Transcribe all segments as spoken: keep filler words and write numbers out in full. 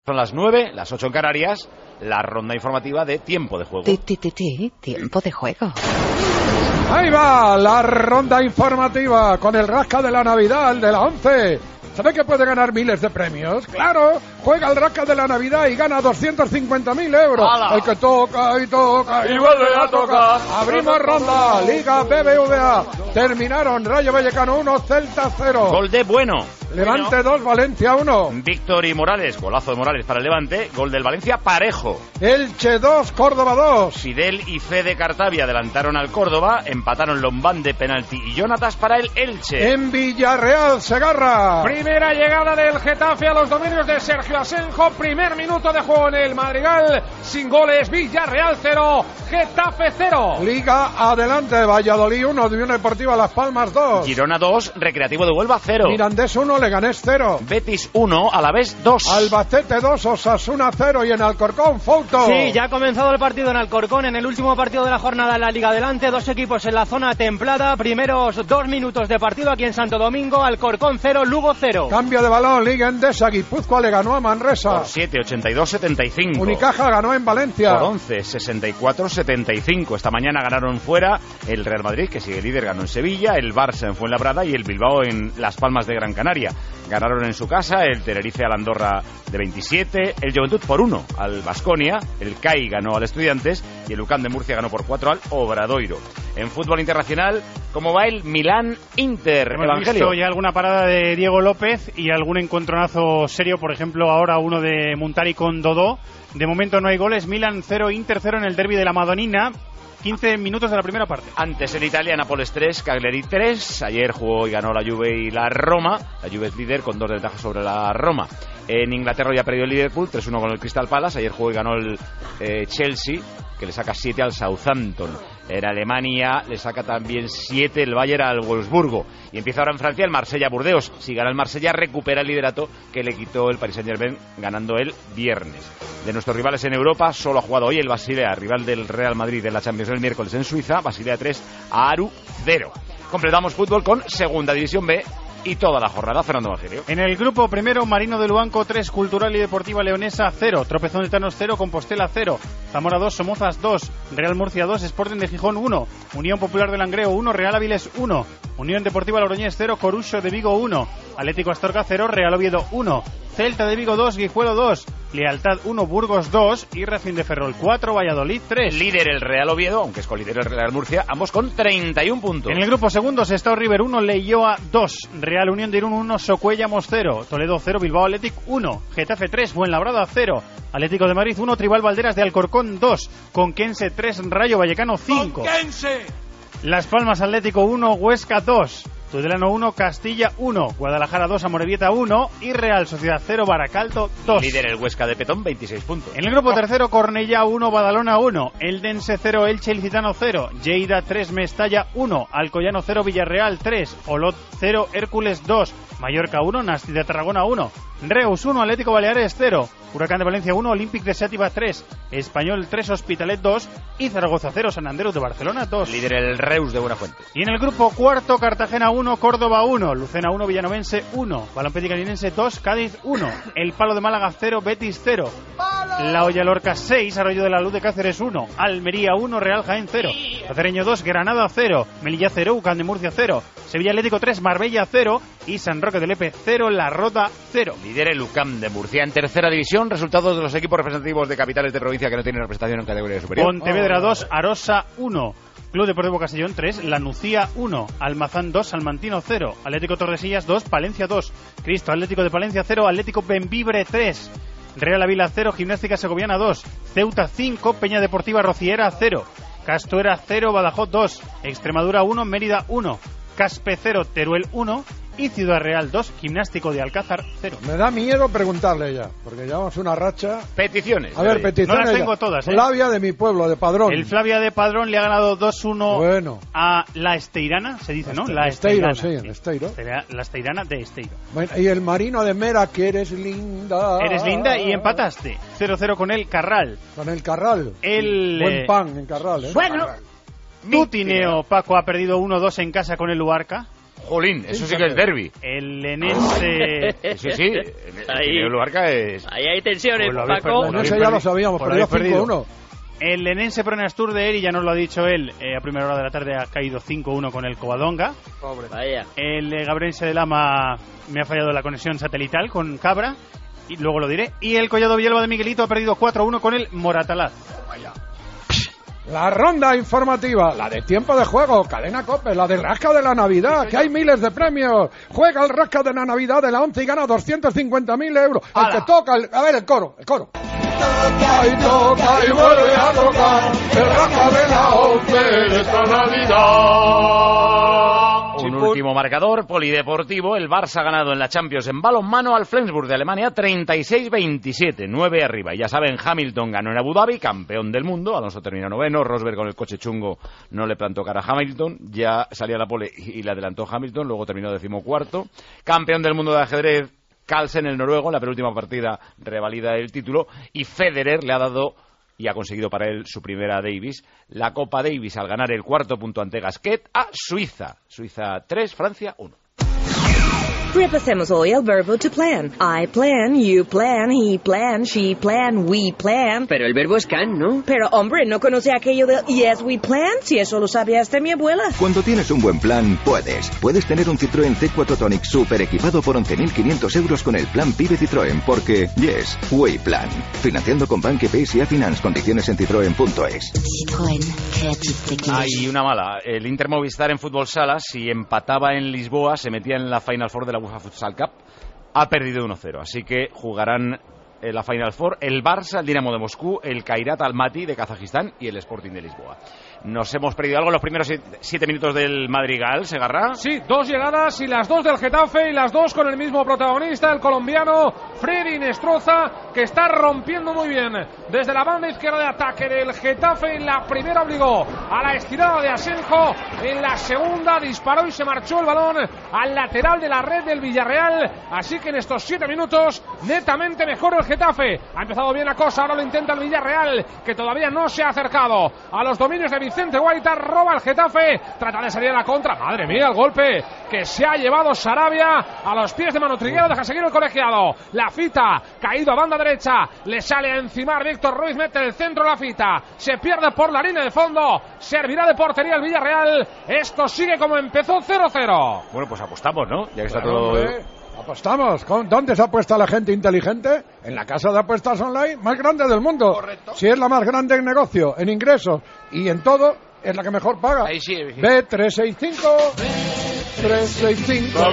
Son las nueve, las ocho en Canarias, la ronda informativa de Tiempo de Juego. Ti, ti, ti, ti, tiempo de juego. Ahí va la ronda informativa con el rasca de la Navidad, el de la once. ¿Sabe que puede ganar miles de premios? ¡Claro! Juega el rasca de la Navidad y gana doscientos cincuenta mil euros. ¡Hala! El que toca y toca y, y vuelve a tocar. Abrimos ronda, Liga B B V A. Terminaron Rayo Vallecano uno, Celta cero. Gol de Bueno. Levante dos, Valencia uno. Víctor y Morales, golazo de Morales para el Levante. Gol del Valencia parejo. Elche dos, Córdoba dos. Fidel y Fede Cartavia adelantaron al Córdoba. Empataron Lombán de penalti y Jonatas para el Elche. En Villarreal, Segarra. Primera llegada del Getafe a los dominios de Sergio Asenjo. Primer minuto de juego en el Madrigal. Sin goles, Villarreal cero, Getafe cero. Liga adelante, Valladolid uno, Unión Deportiva Las Palmas dos. Girona dos, Recreativo de Huelva cero. Mirandés uno, Leganés cero. Betis uno, Alavés dos. Albacete dos, Osasuna cero. Y en Alcorcón, Fouto. Sí, ya ha comenzado el partido en Alcorcón, en el último partido de la jornada en la Liga Adelante. Dos equipos en la zona templada. Primeros dos minutos de partido aquí en Santo Domingo. Alcorcón cero, Lugo cero. Cambio de balón, Liga Endesa. Guipúzcoa le ganó a Manresa. Por siete, ochenta y dos, setenta y cinco. Unicaja ganó en Valencia. Por once, sesenta y cuatro, setenta y cinco. Esta mañana ganaron fuera el Real Madrid, que sigue líder, ganó en Sevilla. El Barça en Fuenlabrada y el Bilbao en Las Palmas de Gran Canaria. Ganaron en su casa el Tenerife al Andorra de veintisiete, el Juventud por uno al Baskonia, el C A I ganó al Estudiantes y el U C A M de Murcia ganó por cuatro al Obradoiro. En fútbol internacional, ¿cómo va el Milán-Inter? Hemos visto ya alguna parada de Diego López y algún encontronazo serio, por ejemplo ahora uno de Muntari con Dodó. De momento no hay goles, Milan cero, Inter cero en el derbi de la Madonina. quince minutos de la primera parte. Antes en Italia, Nápoles tres, Cagliari tres. Ayer jugó y ganó la Juve y la Roma. La Juve es líder con dos de ventaja sobre la Roma. En Inglaterra ya ha perdido el Liverpool, tres uno con el Crystal Palace. Ayer jugó y ganó el eh, Chelsea, que le saca siete al Southampton. En Alemania le saca también siete el Bayern al Wolfsburgo. Y empieza ahora en Francia el Marsella-Burdeos. Si gana el Marsella, recupera el liderato que le quitó el Paris Saint-Germain ganando el viernes. De nuestros rivales en Europa, solo ha jugado hoy el Basilea, rival del Real Madrid de la Champions el miércoles en Suiza. Basilea tres, Aru cero. Completamos fútbol con Segunda División B y toda la jornada. Fernando Evangelio. En el grupo primero, Marino de Luanco tres, Cultural y Deportiva Leonesa cero, Tropezón de Tanos cero, Compostela cero, Zamora dos, Somozas dos, Real Murcia dos, Sporting de Gijón uno, Unión Popular de Langreo uno, Real Avilés uno, Unión Deportiva Logroñés cero, Corucho de Vigo uno, Atlético Astorga cero, Real Oviedo uno, Celta de Vigo dos, Guijuelo dos, Lealtad uno, Burgos dos y Racing de Ferrol cuatro, Valladolid tres. Líder el Real Oviedo, aunque es colíder el Real Murcia, ambos con treinta y un puntos. En el grupo segundo, Sestao River uno, Leioa dos, Real Unión de Irún uno, Socuellamos cero, Toledo cero, Bilbao Athletic uno, Getafe tres, Fuenlabrada cero, Atlético de Madrid uno, Tribal Valderas de Alcorcón dos, Conquense tres, Rayo Vallecano cinco. ¡Conquense! Las Palmas Atlético uno, Huesca dos, Tudelano uno, Castilla uno, Guadalajara dos, Amorebieta uno y Real Sociedad cero, Baracaldo dos. Líder el Huesca de Petón, veintiséis puntos. En el grupo tercero, Cornellá uno, Badalona uno, Eldense cero, Elche Ilicitano cero, Lleida tres, Mestalla uno, Alcoyano cero, Villarreal tres, Olot cero, Hércules dos, Mallorca uno, Nasti de Tarragona uno, Reus uno, Atlético Baleares cero, Huracán de Valencia uno, Olympic de Xàtiva tres, Español tres, Hospitalet dos y Zaragoza cero, San Andreu de Barcelona dos. Líder el Reus de Buenafuente. Y en el grupo cuarto, Cartagena uno, Córdoba uno, Lucena uno, Villanovense uno, Balompédi Caninense dos, Cádiz uno, El Palo de Málaga cero, Betis cero, La Hoya Lorca seis, Arroyo de la Luz de Cáceres uno, Almería uno, Real Jaén cero, Cacereño dos, Granada cero, Melilla cero, Ucán de Murcia cero, Sevilla Atlético tres, Marbella cero y San Roque de Lepe cero, La Rota cero. Líder el U C A M de Murcia. En tercera división, resultados de los equipos representativos de capitales de provincia que no tienen representación en categoría superior. Pontevedra dos, Arosa uno, Club Deportivo Castellón tres, La Nucía uno, Almazán dos, Salmantino cero, Atlético Tordesillas dos, Palencia dos, Cristo Atlético de Palencia cero, Atlético Bembibre tres, Real Ávila cero, Gimnástica Segoviana dos, Ceuta cinco, Peña Deportiva Rociera cero, Castuera cero, Badajoz dos, Extremadura uno, Mérida uno, Caspe cero, Teruel uno y Ciudad Real dos, Gimnástico de Alcázar cero. Me da miedo preguntarle ya, porque llevamos una racha. Peticiones. A ver, peticiones. No las tengo todas, ¿eh? Flavia de mi pueblo, de Padrón. El Flavia de Padrón le ha ganado dos uno bueno. a la Esteirana, se dice, ¿no? La Esteiro, Esteirana. sí, el Esteiro. La Esteirana de Esteiro. Bueno, y el Marino de Mera, que eres linda. Eres linda y empataste. cero cero con el Carral. Con el Carral. El... Buen eh, pan en Carral, ¿eh? Bueno. Tutineo, Paco ha perdido uno dos en casa con el Luarca. Jolín, eso sí que es derbi. El Lenense... Sí, sí, Ahí. el Luarca es... Ahí hay tensiones, Pues lo habéis Paco. perdido. No sé, ya lo sabíamos, Pues perdió lo habéis cinco uno. El Lenense Pronastur de Eri, ya nos lo ha dicho él, eh, a primera hora de la tarde ha caído cinco uno con el Covadonga. Pobre. Vaya. El eh, Gabrense de Lama me ha fallado la conexión satelital con Cabra, y luego lo diré. Y el Collado Villalba de Miguelito ha perdido cuatro uno con el Moratalaz. La ronda informativa, la de tiempo de juego, Cadena COPE, la del Rasca de la Navidad, que hay miles de premios. Juega el Rasca de la Navidad de la once y gana doscientos cincuenta mil euros. El que toca, el, a ver, el coro, el coro. Toca y toca y vuelve a tocar el Rasca de la once esta Navidad. Un último marcador polideportivo. El Barça ha ganado en la Champions en balonmano al Flensburg de Alemania treinta y seis veintisiete, nueve arriba. Y ya saben, Hamilton ganó en Abu Dhabi, campeón del mundo. Alonso terminó noveno. Rosberg con el coche chungo no le plantó cara a Hamilton. Ya salía la pole y le adelantó Hamilton. Luego terminó decimocuarto. Campeón del mundo de ajedrez, Carlsen, el noruego. En la penúltima partida revalida el título. Y Federer le ha dado... y ha conseguido para él su primera Davis, la Copa Davis, al ganar el cuarto punto ante Gasquet a Suiza. Suiza tres, Francia uno. Repasemos hoy el verbo to plan. I plan, you plan, he plan, she plan, we plan. Pero el verbo es can, ¿no? Pero, hombre, ¿no conoce aquello de yes, we plan? Si eso lo sabía hasta mi abuela. Cuando tienes un buen plan, puedes. Puedes tener un Citroën C cuatro Tonic super equipado por once mil quinientos euros con el plan Pibe Citroën, porque yes, we plan. Financiando con Banque P S A Finance. Condiciones en citroen punto es. Citroën, creative technology. Hay una mala. El Inter Movistar en fútbol sala, si empataba en Lisboa, se metía en la Final Four de la UEFA Futsal Cup. Ha perdido uno cero, así que jugarán en la Final Four el Barça, el Dinamo de Moscú, el Kairat Almaty de Kazajistán y el Sporting de Lisboa. Nos hemos perdido algo en los primeros siete minutos del Madrigal, ¿Segarra? Sí, dos llegadas y las dos del Getafe y las dos con el mismo protagonista, el colombiano Freddy Nestroza, que está rompiendo muy bien desde la banda izquierda de ataque del Getafe. En la primera obligó a la estirada de Asenjo, en la segunda disparó y se marchó el balón al lateral de la red del Villarreal, así que en estos siete minutos netamente mejor el Getafe. Ha empezado bien la cosa, ahora lo intenta el Villarreal, que todavía no se ha acercado a los dominios de Vicente Guaita. Roba el Getafe, trata de salir a la contra, madre mía el golpe que se ha llevado Sarabia a los pies de Manu Triguero. Deja seguir el colegiado, la Fita caído a banda derecha, le sale a encimar Víctor Ruiz, mete el centro la Fita, se pierde por la línea de fondo, servirá de portería el Villarreal. Esto sigue como empezó, cero cero. Bueno, pues apostamos, ¿no? Ya que está Claro, todo... hombre. Apostamos. ¿Con- ¿Dónde se apuesta la gente inteligente? En la casa de apuestas online más grande del mundo. Correcto. Si es la más grande en negocio, en ingresos y en todo, es la que mejor paga. Ahí sí, B trescientos sesenta y cinco. trescientos sesenta y cinco.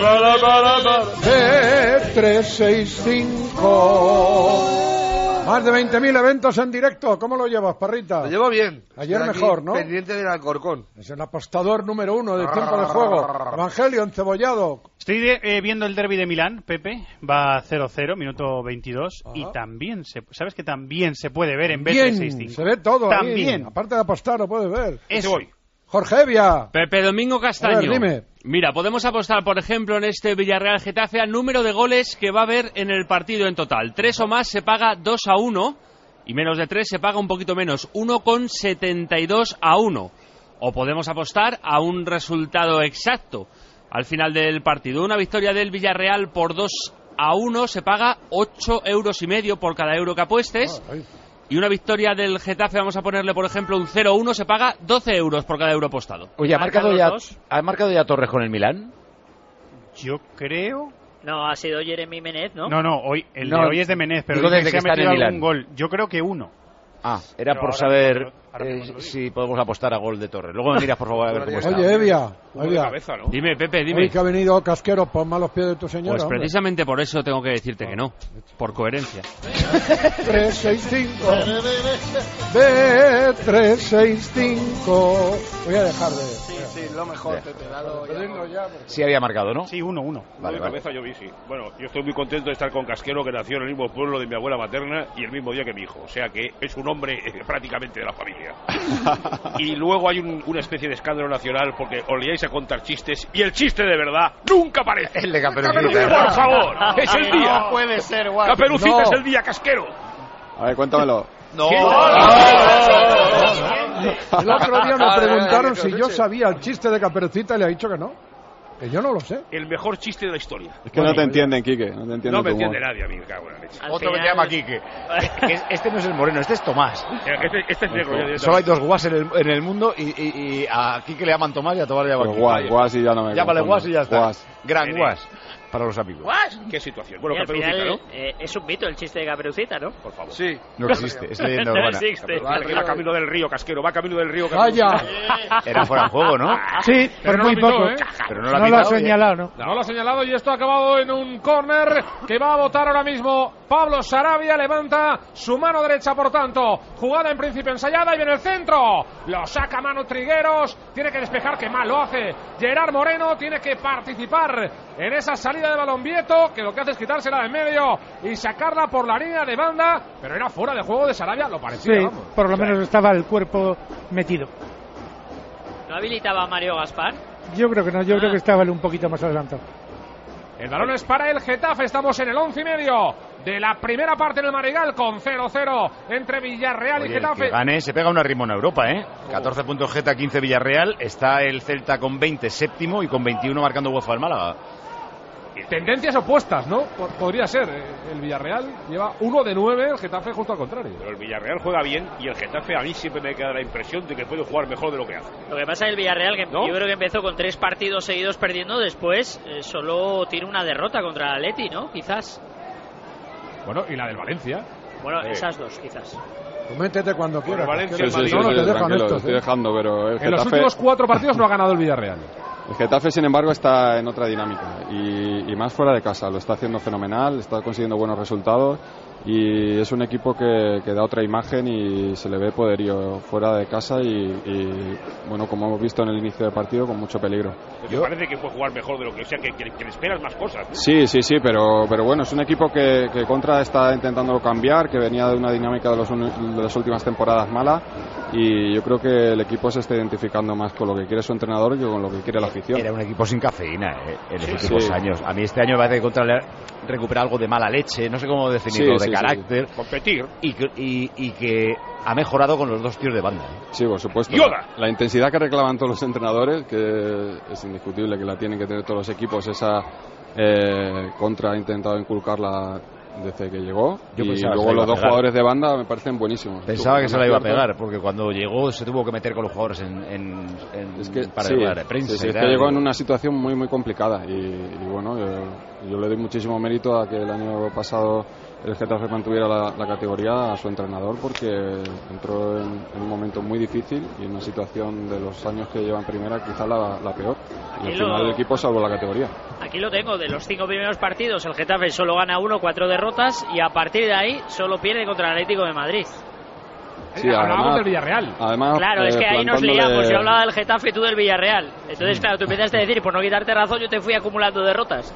B trescientos sesenta y cinco. Más de veinte mil eventos en directo. ¿Cómo lo llevas, Parrita? Lo llevo bien. Ayer Estoy aquí mejor, ¿no? Pendiente del Alcorcón. Es el apostador número uno del tiempo de juego. Evangelio encebollado. Estoy de- eh, viendo el derbi de Milán, Pepe, va cero cero, minuto veintidós, Ajá. y también, se, ¿sabes que también se puede ver en B Bien, trescientos sesenta y cinco? se ve todo ahí. También. Aparte de apostar, lo puedes ver. Eso. voy. Jorge Evia. Pepe Domingo Castaño. A ver, dime. Mira, podemos apostar, por ejemplo, en este Villarreal Getafe al número de goles que va a haber en el partido en total. Tres o más se paga dos a uno y menos de tres se paga un poquito menos, uno coma setenta y dos a uno. O podemos apostar a un resultado exacto al final del partido. Una victoria del Villarreal por dos a uno se paga ocho euros y medio por cada euro que apuestes. Ay, Y una victoria del Getafe, vamos a ponerle por ejemplo un cero uno, se paga doce euros por cada euro apostado. Oye, ¿ha marcado, ¿Marcan ya, los dos? ¿ha marcado ya Torres con el Milán? Yo creo... No, ha sido Jeremy Menez, ¿no? No, no, hoy, el No, de hoy es de Menez, pero digo dice desde que que se ha está en metido el algún gol. Yo creo que uno. Ah, era Pero por ahora saber mismo- ahora eh, mismo lo digo. si podemos apostar a gol de Torres. Luego me miras, por favor, a ver cómo está. Oye, Evia. Evia. Dime, Pepe, dime. Hoy que ha venido Casquero, pon malos pies de tu señora. Pues hombre. precisamente por eso tengo que decirte que no, por coherencia. trescientos sesenta y cinco. B trescientos sesenta y cinco. Voy a dejar de... Sí, sí, lo mejor, Ya. Pepe. Dado ya. Pedirlo ya, porque- Sí había marcado, ¿no? Sí, uno, uno. Vale, de vale. cabeza yo vi, sí. Bueno, yo estoy muy contento de estar con Casquero, que nació en el mismo pueblo de mi abuela materna y el mismo día que mi hijo. O sea que es un hombre eh, prácticamente de la familia. Y luego hay un- una especie de escándalo nacional porque os liáis a contar chistes y el chiste de verdad nunca aparece. El de Caperucita. Caperucita, por favor, es el día. No puede ser, guau. Caperucita No. es el día, Casquero. A ver, cuéntamelo. No. El otro día me Vale, preguntaron vale, si yo Peluche. sabía el chiste de Caperucita y le he dicho que no. Que yo no lo sé. El mejor chiste de la historia. Es que bueno, no te entienden, Quique. No, te entienden no me entiende nadie a mí, me cago en la leche. Otro final... que se llama Quique. Este no es el moreno, este es Tomás. Este, este es negro. Solo hay dos guas en el, en el mundo y, y, y a Quique le llaman Tomás y a Tomás le llaman Quique. Guas, guas y ya no me Llámale guas y ya está. Guas. Gran guas. Para los amigos. ¿Guas? ¿Qué situación? Bueno, y al Caperucita, final, ¿no? Eh, es un mito el chiste de Caperucita, ¿no? Por favor. Sí. No existe, es leyenda urbana. No existe. Va, va camino del río, Casquero, va camino del río. ¡Vaya! Era fuera de juego, ¿no? Sí, pero, pero muy no poco. ¿eh? Pero no, no lo lo ha señalado, ¿no? No lo ha señalado y esto ha acabado en un córner que va a votar ahora mismo Pablo Sarabia. Levanta su mano derecha, por tanto. Jugada en principio ensayada y viene el centro. Lo saca Manu Trigueros. Tiene que despejar, que mal lo hace Gerard Moreno. Tiene que participar en esa salida de balón Vieto, que lo que hace es quitársela de en medio y sacarla por la línea de banda. Pero era fuera de juego de Sarabia, lo parecía. Sí, vamos. por lo menos estaba el cuerpo metido. ¿No habilitaba a Mario Gaspar? Yo creo que no, yo ah. creo que estaba un poquito más adelantado. El balón es para el Getafe, estamos en el once y medio de la primera parte en el Marigal con cero cero entre Villarreal Oye, y Getafe. El que gane se pega una rimona a Europa, ¿eh? catorce puntos Geta, quince Villarreal. Está el Celta con veinte, séptimo, y con veintiuno marcando UEFA al Málaga. Tendencias opuestas, ¿no? Podría ser. El Villarreal lleva uno de nueve, el Getafe justo al contrario. Pero el Villarreal juega bien y el Getafe a mí siempre me queda la impresión de que puede jugar mejor de lo que hace. Lo que pasa es el Villarreal, que ¿no? Yo creo que empezó con tres partidos seguidos perdiendo, después eh, solo tiene una derrota contra el Atleti, ¿no? Quizás. Bueno, y la del Valencia. Bueno, eh. esas dos, quizás. Coméntete cuando quieras. Bueno, Valencia, sí, sí, sí, no, no sí, te dejan tranquilo, estos, estoy ¿eh? dejando, pero el En Getafe... los últimos cuatro partidos no ha ganado el Villarreal. El Getafe, sin embargo, está en otra dinámica y, y más fuera de casa. Lo está haciendo fenomenal, está consiguiendo buenos resultados y es un equipo que, que da otra imagen y se le ve poderío fuera de casa y, y, bueno, como hemos visto en el inicio del partido, con mucho peligro. Me parece que puede jugar mejor de lo que, o sea, que, que, que le esperas más cosas, ¿no? Sí, sí, sí, pero, pero bueno, es un equipo que, que Contra está intentando cambiar, que venía de una dinámica de, los, de las últimas temporadas mala y yo creo que el equipo se está identificando más con lo que quiere su entrenador que con lo que quiere la afición. Era un equipo sin cafeína eh, en los sí, últimos sí. años. A mí este año me parece que Contra le recupera algo de mala leche, no sé cómo definirlo, sí, de sí, carácter. Sí. Competir. Y que, y, y que ha mejorado con los dos tíos de banda. ¿eh? Sí, por supuesto. ¡Yoda! La, la intensidad que reclaman todos los entrenadores, que es indiscutible que la tienen que tener todos los equipos, esa eh, Contra ha intentado inculcarla desde que llegó. Yo y pensaba luego que los dos pegar. jugadores de banda me parecen buenísimos. Pensaba Tú, que se la iba a cierto? pegar, porque cuando llegó se tuvo que meter con los jugadores en, en, en Es que, para sí, hablar de prensa. sí, sí, y es que tal. llegó en una situación muy muy complicada y, y bueno, yo, yo le doy muchísimo mérito a que el año pasado el Getafe mantuviera la, la categoría a su entrenador porque entró en, en un momento muy difícil y en una situación de los años que lleva en primera quizá la, la peor y al Aquí final lo- el equipo salvó la categoría. Aquí lo tengo, de los cinco primeros partidos el Getafe solo gana uno, cuatro derrotas y a partir de ahí solo pierde contra el Atlético de Madrid. Sí, Hablábamos además- del Villarreal. Además, Claro, es eh, que ahí nos plantándole- liamos. Yo hablaba del Getafe y tú del Villarreal. Entonces, claro, tú empezaste a decir, por no quitarte razón, yo te fui acumulando derrotas.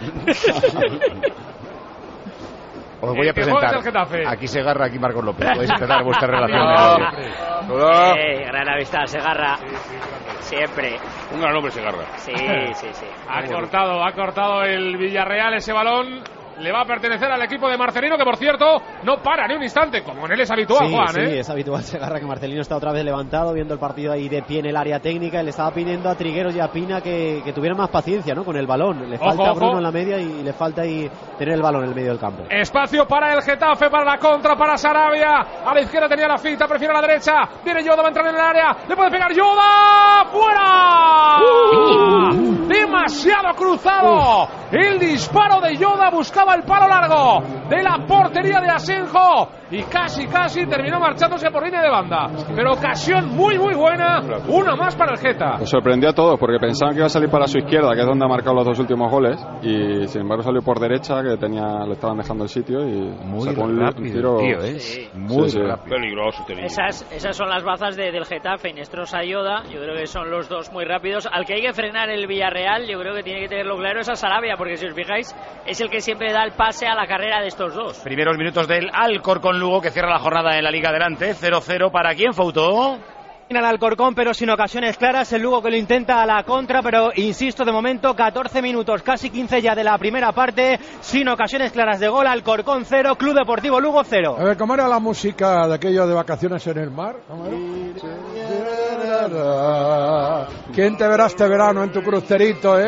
Os voy a Eh, que juegues presentar. el Getafe. Aquí Segarra, aquí Marcos López. Podéis empezar vuestra relación. No, Hola. Eh, gran amistad, Segarra. Siempre. Un gran hombre se agarra. Sí, sí, sí. Ha cortado, ha cortado el Villarreal ese balón. Le va a pertenecer al equipo de Marcelino, que por cierto no para ni un instante, como en él es habitual, Sí, Juan, sí, ¿eh? es habitual, Segarra, que Marcelino está otra vez levantado, viendo el partido ahí de pie en el área técnica, y le estaba pidiendo a Trigueros y a Pina que, que tuvieran más paciencia, ¿no? Con el balón. Le Ojo, falta a Bruno ojo. en la media y le falta ahí tener el balón en el medio del campo. Espacio para el Getafe, para la contra, para Sarabia. A la izquierda tenía la finta, prefiere a la derecha. Viene Yoda, va a entrar en el área. Le puede pegar Yoda. ¡Fuera! Uh. Demasiado cruzado. El disparo de Yoda buscaba el palo largo de la portería de Asenjo. Y casi, casi terminó marchándose por línea de banda. Pero ocasión muy, muy buena. Una más para el Geta. Nos sorprendió a todos porque pensaban que iba a salir para su izquierda, que es donde ha marcado los dos últimos goles, y sin embargo salió por derecha, que tenía le estaban dejando el sitio y Muy sacó un, rápido, un tiro. tío, ¿eh? Sí. Muy Sí, sí. rápido. Peligroso, te digo. Esas, esas son las bazas de, del Getafe, Inestrosa Yoda. Yo creo que son los dos muy rápidos. Al que hay que frenar el Villarreal, yo creo que tiene que tenerlo claro, es a Sarabia, porque si os fijáis, es el que siempre da el pase a la carrera de estos dos. Primeros minutos del Alcorcón Lugo, que cierra la jornada en la Liga Adelante. cero cero para quién, Foutó. Al Alcorcón, pero sin ocasiones claras. El Lugo que lo intenta a la contra, pero insisto, de momento catorce minutos, casi quince ya de la primera parte, sin ocasiones claras de gol. Alcorcón cero, Club Deportivo Lugo cero. A ver, ¿cómo era la música de aquello de vacaciones en el mar? ¿Cómo era? ¿Quién te verá este verano en tu crucerito, eh?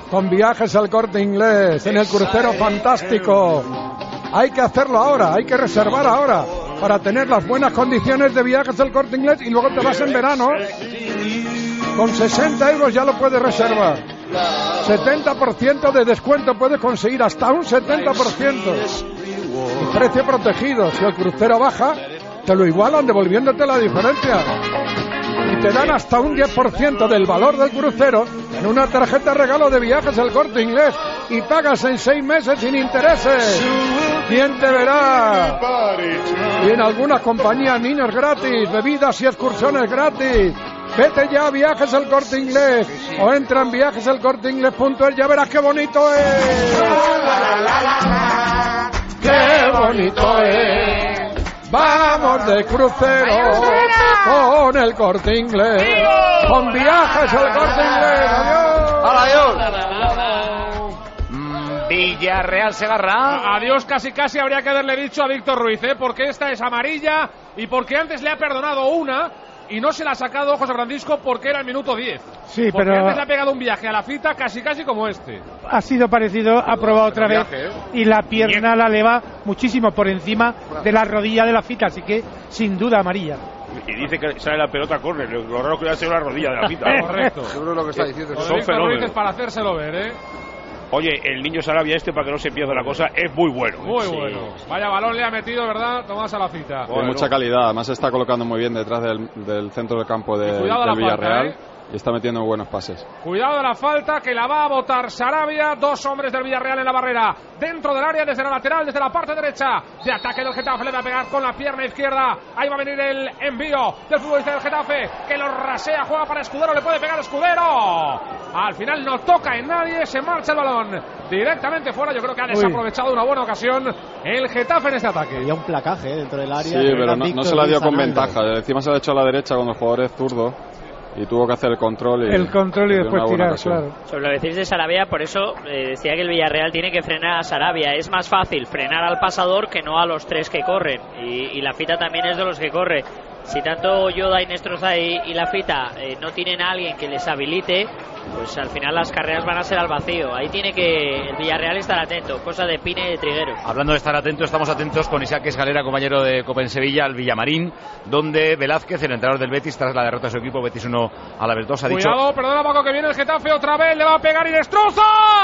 con Viajes al Corte Inglés en el crucero fantástico. Hay que hacerlo ahora, hay que reservar ahora para tener las buenas condiciones de Viajes al Corte Inglés y luego te vas en verano. Con sesenta euros ya lo puedes reservar. setenta por ciento de descuento, puedes conseguir hasta un setenta por ciento. Y precio protegido. Si el crucero baja, te lo igualan devolviéndote la diferencia. Y te dan hasta un diez por ciento del valor del crucero en una tarjeta regalo de Viajes al Corte Inglés. Y pagas en seis meses sin intereses. ¿Quién te verá? Y en algunas compañías niños gratis, bebidas y excursiones gratis. Vete ya a Viajes al Corte Inglés o entra en viajes al corte inglés punto es. Ya verás qué bonito es. ¡Qué bonito es! Vamos de crucero con el Corte Inglés. Con Viajes al Corte Inglés. ¡Adiós! ¡Adiós! Villarreal Segarra. Adiós, casi casi habría que haberle dicho a Víctor Ruiz, ¿eh? Porque esta es amarilla y porque antes le ha perdonado una y no se la ha sacado José Francisco porque era el minuto diez. Sí, porque pero antes le ha pegado un viaje a la fita casi casi como este. Ha sido parecido, ha probado otra vez viaje, ¿eh? Y la pierna la eleva muchísimo por encima de la rodilla de la fita, así que sin duda amarilla. Y dice que sale la pelota a córner, lo raro que va a ser la rodilla de la fita. Correcto. Seguro lo que está diciendo. Son fenómenos. Es para hacérselo ver, ¿eh? Oye, el niño Sarabia este, para que no se pierda la cosa, es muy bueno. Muy sí. bueno. Vaya balón le ha metido, ¿verdad? Tomás a la cita. Tiene mucha calidad, además se está colocando muy bien detrás del, del centro del campo de, cuidado del la Villarreal. falta, ¿eh? Y está metiendo buenos pases. Cuidado de la falta que la va a botar Sarabia. Dos hombres del Villarreal en la barrera. Dentro del área, desde la lateral, desde la parte derecha. De ataque del Getafe, le va a pegar con la pierna izquierda. Ahí va a venir el envío del futbolista del Getafe, que lo rasea, juega para Escudero, le puede pegar Escudero. Al final no toca en nadie, se marcha el balón directamente fuera. Yo creo que ha desaprovechado una buena ocasión el Getafe en este ataque. Había un placaje ¿eh? dentro del área. Sí, pero no, no se la dio con ventaja. Encima se la echó a la derecha cuando el jugador es zurdo. Y tuvo que hacer el control y, el control y después tirar, claro. Sobre lo que decís de Sarabia, por eso eh, decía que el Villarreal tiene que frenar a Sarabia. Es más fácil frenar al pasador que no a los tres que corren. Y, y la fita también es de los que corre. Si tanto Yoda y Nestroza y, y la fita eh, no tienen a alguien que les habilite, pues al final las carreras van a ser al vacío. Ahí tiene que el Villarreal estar atento, cosa de Pine y de Trigueros. Hablando de estar atentos, estamos atentos con Isaac Escalera, compañero de Copa en Sevilla, al Villamarín, donde Velázquez, el entrenador del Betis, tras la derrota de su equipo, Betis uno a la vez dos, ha dicho... Cuidado, perdona Paco, que viene el Getafe otra vez, le va a pegar y destroza.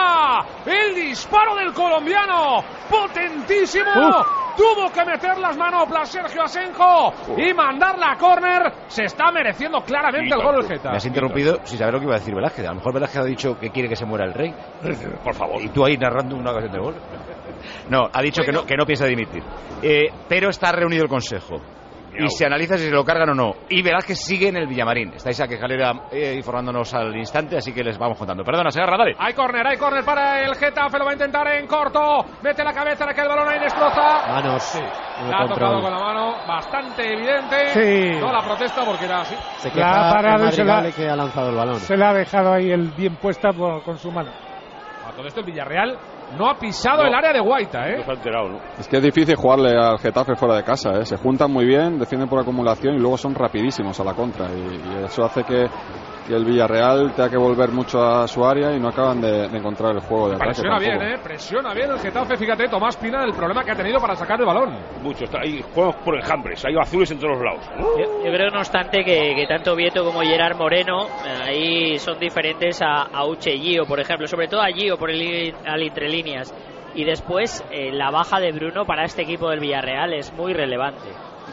El disparo del colombiano, potentísimo. Uh. Tuvo que meter las manoplas Sergio Asenjo uh. y mandarla a córner. Se está mereciendo claramente sí, el gol del Getafe. Me has interrumpido sin saber lo que iba a decir Velázquez. A lo mejor Velázquez ha dicho que quiere que se muera el rey. Por favor. Y tú ahí narrando una ocasión de gol. No, ha dicho que no, que no piensa dimitir. Eh, pero está reunido el Consejo. Y se analiza si se lo cargan o no. Y Velázquez sigue en el Villamarín. Estáis aquí, Escalera, eh, informándonos al instante, así que les vamos contando. Perdona, Segarra, dale. Hay córner, hay córner para el Getafe, lo va a intentar en corto. Mete la cabeza, le cae el balón ahí, destroza. Manos. Sí. La ha tocado con la mano, bastante evidente. Sí. No la protesta porque era así. Se queja ha parado y se la, que ha lanzado el balón. Se la ha dejado ahí el bien puesta por, con su mano. A todo esto el Villarreal no ha pisado no, el área de Guaita, ¿eh? No se ha enterado, ¿no? Es que es difícil jugarle al Getafe fuera de casa, ¿eh? Se juntan muy bien, defienden por acumulación y luego son rapidísimos a la contra. Y, y eso hace que, que el Villarreal tenga que volver mucho a su área y no acaban de, de encontrar el juego de ataque. Presiona tampoco. bien, ¿eh? Presiona bien el Getafe. Fíjate, Tomás Pina, el problema que ha tenido para sacar el balón. Mucho. Está ahí, juegos por enjambres. Hay azules en todos los lados. Yo, yo creo, no obstante, que, que tanto Vieto como Gerard Moreno eh, ahí son diferentes a, a Uche y Gio, por ejemplo. Sobre todo a Gio por el al entre líneas. Y después eh, la baja de Bruno para este equipo del Villarreal es muy relevante.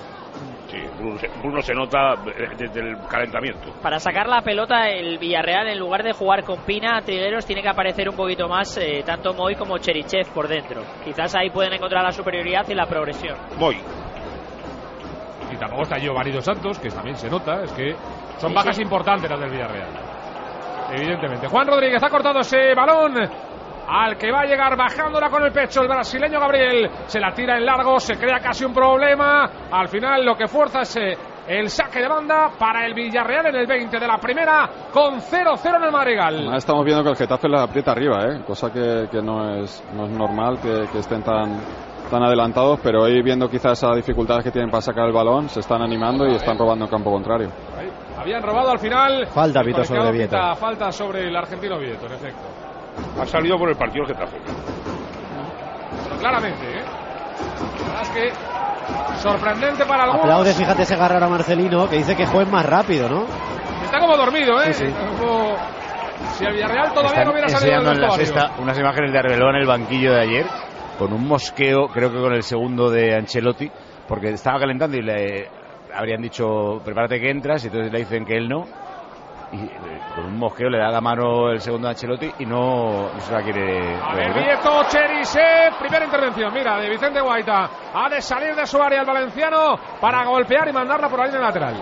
Sí, Bruno se, Bruno se nota desde el calentamiento. Para sacar la pelota el Villarreal, en lugar de jugar con Pina, Trigueros, tiene que aparecer un poquito más eh, tanto Moy como Cherichev por dentro. Quizás ahí pueden encontrar la superioridad y la progresión. Moy. Y tampoco está Giovanni Dos Santos, que también se nota. Es que son sí, bajas sí. importantes las del Villarreal. Evidentemente. Juan Rodríguez ha cortado ese balón al que va a llegar bajándola con el pecho el brasileño Gabriel. Se la tira en largo, se crea casi un problema. Al final lo que fuerza es el saque de banda para el Villarreal en el veinte de la primera, con cero cero en el Madrigal. Ah, estamos viendo que el Getafe les aprieta arriba, ¿eh? Cosa que, que no, es, no es normal que, que estén tan, tan adelantados, pero hoy viendo quizás esas dificultades que tienen para sacar el balón, se están animando y están robando en campo contrario. Ahí. Habían robado al final. Falta Vieto sobre Vieto. Falta sobre el argentino Vieto, en efecto. ha salido por el partido del Getafe. Pero claramente, ¿eh? La verdad es que sorprendente para algunos. Aplaude, fíjate ese agarrar a Marcelino, que dice que juez más rápido, ¿no? Está como dormido, ¿eh? Sí, sí. Como si el Villarreal todavía Están no hubiera salido del enseñando en la vestuario. sexta unas imágenes de Arbeloa en el banquillo de ayer, con un mosqueo, creo que con el segundo de Ancelotti, porque estaba calentando y le habrían dicho, prepárate que entras, y entonces le dicen que él no, y eh, con un mosqueo le da la mano el segundo de Ancelotti y no, no se la quiere A ver, devolver. Vieto, Cherisev, primera intervención, mira, de Vicente Guaita. Ha de salir de su área el valenciano para golpear y mandarla por la línea lateral.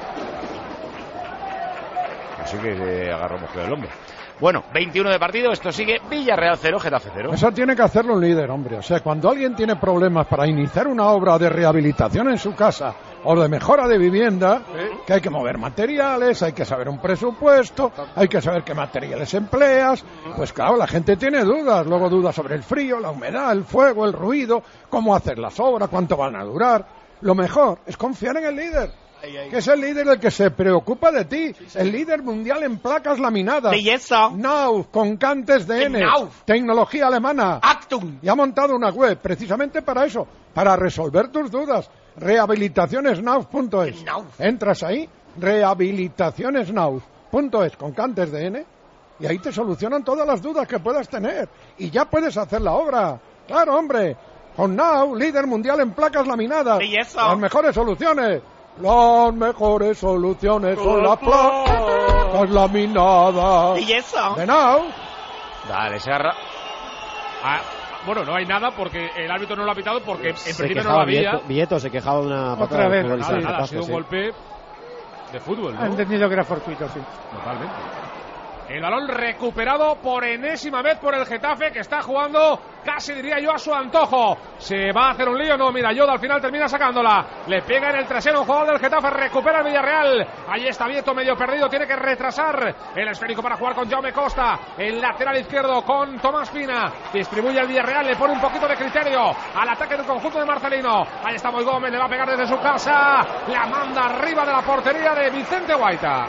Así que se agarró mosqueo el hombre. Bueno, veintiuno de partido, esto sigue Villarreal cero, Getafe cero. Eso tiene que hacerlo un líder, hombre. O sea, cuando alguien tiene problemas para iniciar una obra de rehabilitación en su casa o de mejora de vivienda, que hay que mover materiales, hay que saber un presupuesto, hay que saber qué materiales empleas, pues claro, la gente tiene dudas. Luego dudas sobre el frío, la humedad, el fuego, el ruido, cómo hacer las obras, cuánto van a durar. Lo mejor es confiar en el líder, que es el líder el que se preocupa de ti, el líder mundial en placas laminadas. Belleza. Nauf, con Cantes D N, Nauf. tecnología alemana. Actum. Y ha montado una web precisamente para eso, para resolver tus dudas. rehabilitacionesnauf punto es. Entras ahí, rehabilitacionesnauf punto es con Cantes D N, y ahí te solucionan todas las dudas que puedas tener. Y ya puedes hacer la obra. Claro, hombre. Con Nauf, líder mundial en placas laminadas. Belleza. Las mejores soluciones. Las mejores soluciones son las placas laminadas. Belleza. De Nauf. Dale, se agarra. Ah, bueno, no hay nada porque el árbitro no lo ha pitado porque en Se principio no quejaba lo había. Vieto, Vieto se quejaba de una Otra patada vez. que realizó Nada, el nada, ha Getafe, sido un sí. golpe de fútbol, ¿no? Ha entendido que era fortuito, sí. Totalmente. El balón recuperado por enésima vez por el Getafe, que está jugando, casi diría yo, a su antojo. ¿Se va a hacer un lío? No, mira, Yoda al final termina sacándola. Le pega en el trasero un jugador del Getafe, recupera el Villarreal. Ahí está Vieto medio perdido, tiene que retrasar el esférico para jugar con Jaume Costa. El lateral izquierdo con Tomás Pina. Distribuye el Villarreal, le pone un poquito de criterio al ataque del conjunto de Marcelino. Ahí está Moy Gómez, le va a pegar desde su casa. La manda arriba de la portería de Vicente Guaita.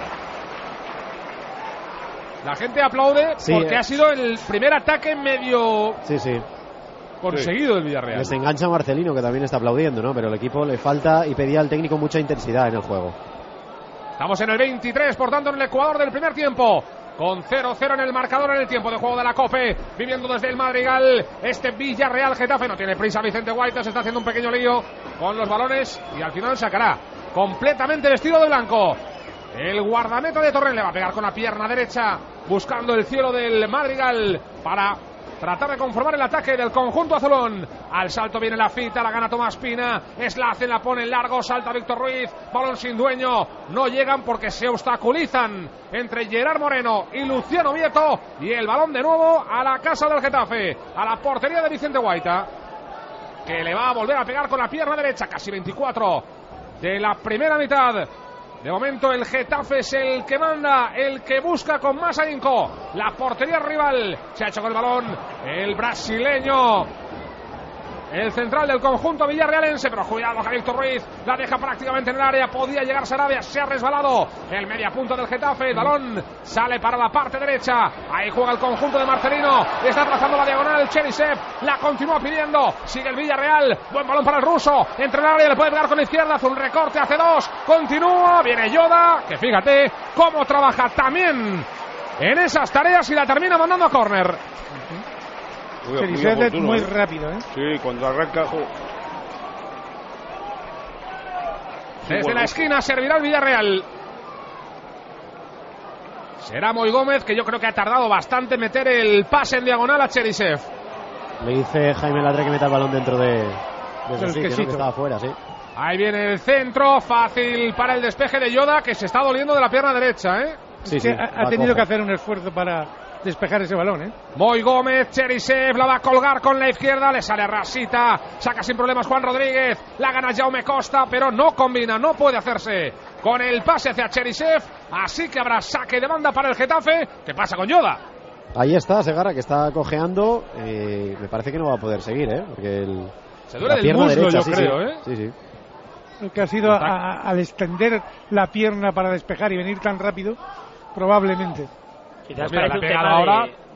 La gente aplaude Sí, porque eh. ha sido el primer ataque medio Sí, sí. conseguido del Villarreal. Les engancha Marcelino, que también está aplaudiendo, ¿no? Pero el equipo le falta y pedía al técnico mucha intensidad en el juego. Estamos en el veintitrés, por tanto, en el Ecuador del primer tiempo. Con cero cero en el marcador en el tiempo de juego de la COPE. Viviendo desde el Madrigal este Villarreal Getafe. No tiene prisa Vicente Guaita, se está haciendo un pequeño lío con los balones y al final sacará completamente vestido de blanco. El guardameta de Torrent le va a pegar con la pierna derecha, buscando el cielo del Madrigal para tratar de conformar el ataque del conjunto azulón. Al salto viene la fita, la gana Tomás Pina. Slacen la pone en largo, salta Víctor Ruiz. Balón sin dueño. No llegan porque se obstaculizan entre Gerard Moreno y Luciano Vieto. Y el balón de nuevo a la casa del Getafe, a la portería de Vicente Guaita, que le va a volver a pegar con la pierna derecha. Casi veinticuatro de la primera mitad. De momento el Getafe es el que manda, el que busca con más ahínco la portería rival. Se ha hecho con el balón el brasileño, el central del conjunto villarrealense, pero cuidado que Víctor Ruiz la deja prácticamente en el área. Podía llegar Sarabia, se ha resbalado el media punta del Getafe. El balón sale para la parte derecha. Ahí juega el conjunto de Marcelino, está trazando la diagonal Cherisev, la continúa pidiendo, sigue el Villarreal. Buen balón para el ruso, entre el área, le puede pegar con la izquierda, hace un recorte, hace dos, continúa, viene Yoda, que fíjate cómo trabaja también en esas tareas y la termina mandando a córner. Muy, muy Cherisev es oportuno, muy ¿eh? rápido, ¿eh? Sí, cuando arranca. jo- Desde bueno. la esquina servirá el Villarreal. Será Moy Gómez, que yo creo que ha tardado bastante en meter el pase en diagonal a Cherisev. Le dice Jaime Ladre que meta el balón dentro de, de Del su sitio, ¿no? quesito. Que estaba fuera, sí. Ahí viene el centro, fácil para el despeje de Yoda, que se está doliendo de la pierna derecha, ¿eh? Sí, Es que sí, ha, ha va tenido cojo. que hacer un esfuerzo para despejar ese balón, ¿eh? Moy Gómez, Cherisev, la va a colgar con la izquierda, le sale a Rasita, saca sin problemas Juan Rodríguez, la gana Jaume Costa, pero no combina, no puede hacerse con el pase hacia Cherisev, así que habrá saque de banda para el Getafe. ¿Qué pasa con Yoda? Ahí está Segarra, que está cojeando. Eh, me parece que no va a poder seguir, ¿eh? Porque el, Se duele la del pierna muslo, derecha, yo sí, creo, sí. ¿eh? Sí, sí. El que ha sido a- a- al extender la pierna para despejar y venir tan rápido, probablemente. Quizás Pues mira, parece la un ha pegado tema ahora de,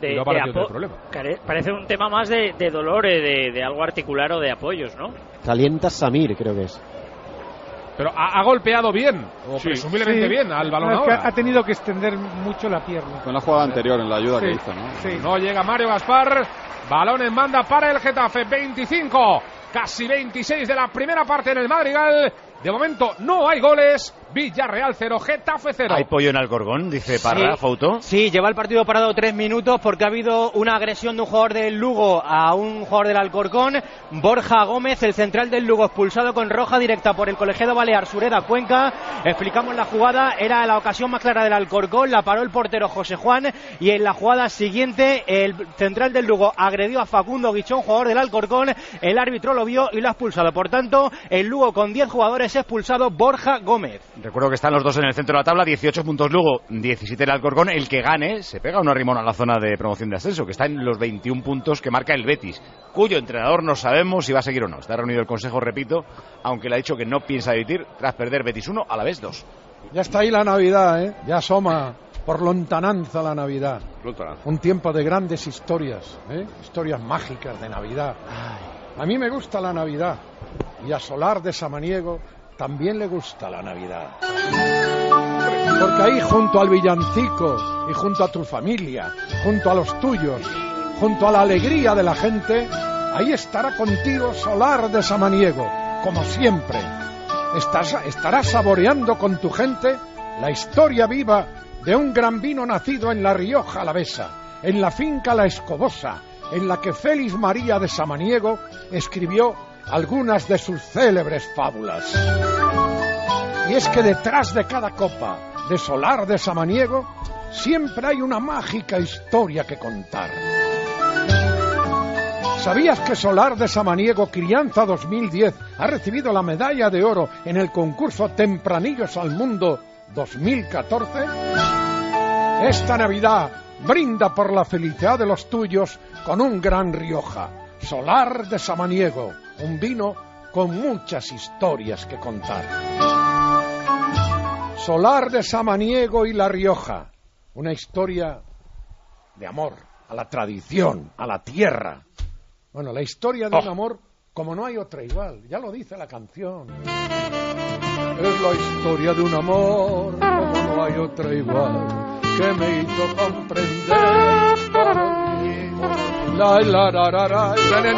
y no para el problema. Parece un tema más de, de dolor, eh, de, de algo articular o de apoyos, ¿no? Calienta Samir, creo que es. Pero ha, ha golpeado bien, o sí. presumiblemente sí. bien, al balón no, ahora. Es que ha tenido que extender mucho la pierna. Fue en la jugada anterior, en la ayuda sí. que hizo, ¿no? Sí. No llega Mario Gaspar, balón en banda para el Getafe, veinticinco, casi veintiséis de la primera parte en el Madrigal. De momento no hay goles. Villarreal cero, Getafe cero. Hay pollo en Alcorcón, dice Parra, sí, Fouto. Sí, lleva el partido parado tres minutos porque ha habido una agresión de un jugador del Lugo a un jugador del Alcorcón. Borja Gómez, el central del Lugo, expulsado con roja directa por el colegiado balear Sureda Cuenca. Explicamos la jugada, era la ocasión más clara del Alcorcón, la paró el portero José Juan y en la jugada siguiente el central del Lugo agredió a Facundo Guichón, jugador del Alcorcón. El árbitro lo vio y lo ha expulsado. Por tanto, el Lugo con diez jugadores expulsado Borja Gómez. Recuerdo que están los dos en el centro de la tabla, dieciocho puntos Lugo, diecisiete el Alcorcón. El que gane se pega un arrimón a la zona de promoción de ascenso, que está en los veintiún puntos que marca el Betis, cuyo entrenador no sabemos si va a seguir o no. Está reunido el consejo, repito, aunque le ha dicho que no piensa dimitir tras perder Betis uno, a la vez dos. Ya está ahí la Navidad, ¿eh? Ya asoma por lontananza la Navidad. Lontananza. Un tiempo de grandes historias, ¿eh? Historias mágicas de Navidad. Ay. A mí me gusta la Navidad y a Solar de Samaniego también le gusta la Navidad. Porque ahí junto al villancico y junto a tu familia, junto a los tuyos, junto a la alegría de la gente, ahí estará contigo Solar de Samaniego, como siempre. Estás, estarás saboreando con tu gente la historia viva de un gran vino nacido en La Rioja Alavesa, en la finca La Escobosa, en la que Félix María de Samaniego escribió algunas de sus célebres fábulas. Y es que detrás de cada copa de Solar de Samaniego siempre hay una mágica historia que contar. ¿Sabías que Solar de Samaniego Crianza dos mil diez ha recibido la medalla de oro en el concurso Tempranillos al Mundo dos mil catorce? Esta Navidad brinda por la felicidad de los tuyos con un gran Rioja, Solar de Samaniego, un vino con muchas historias que contar. Solar de Samaniego y La Rioja, una historia de amor a la tradición, a la tierra. Bueno, la historia de oh. un amor como no hay otra igual, ya lo dice la canción. Es la historia de un amor como no hay otra igual, que me hizo comprender la la la la la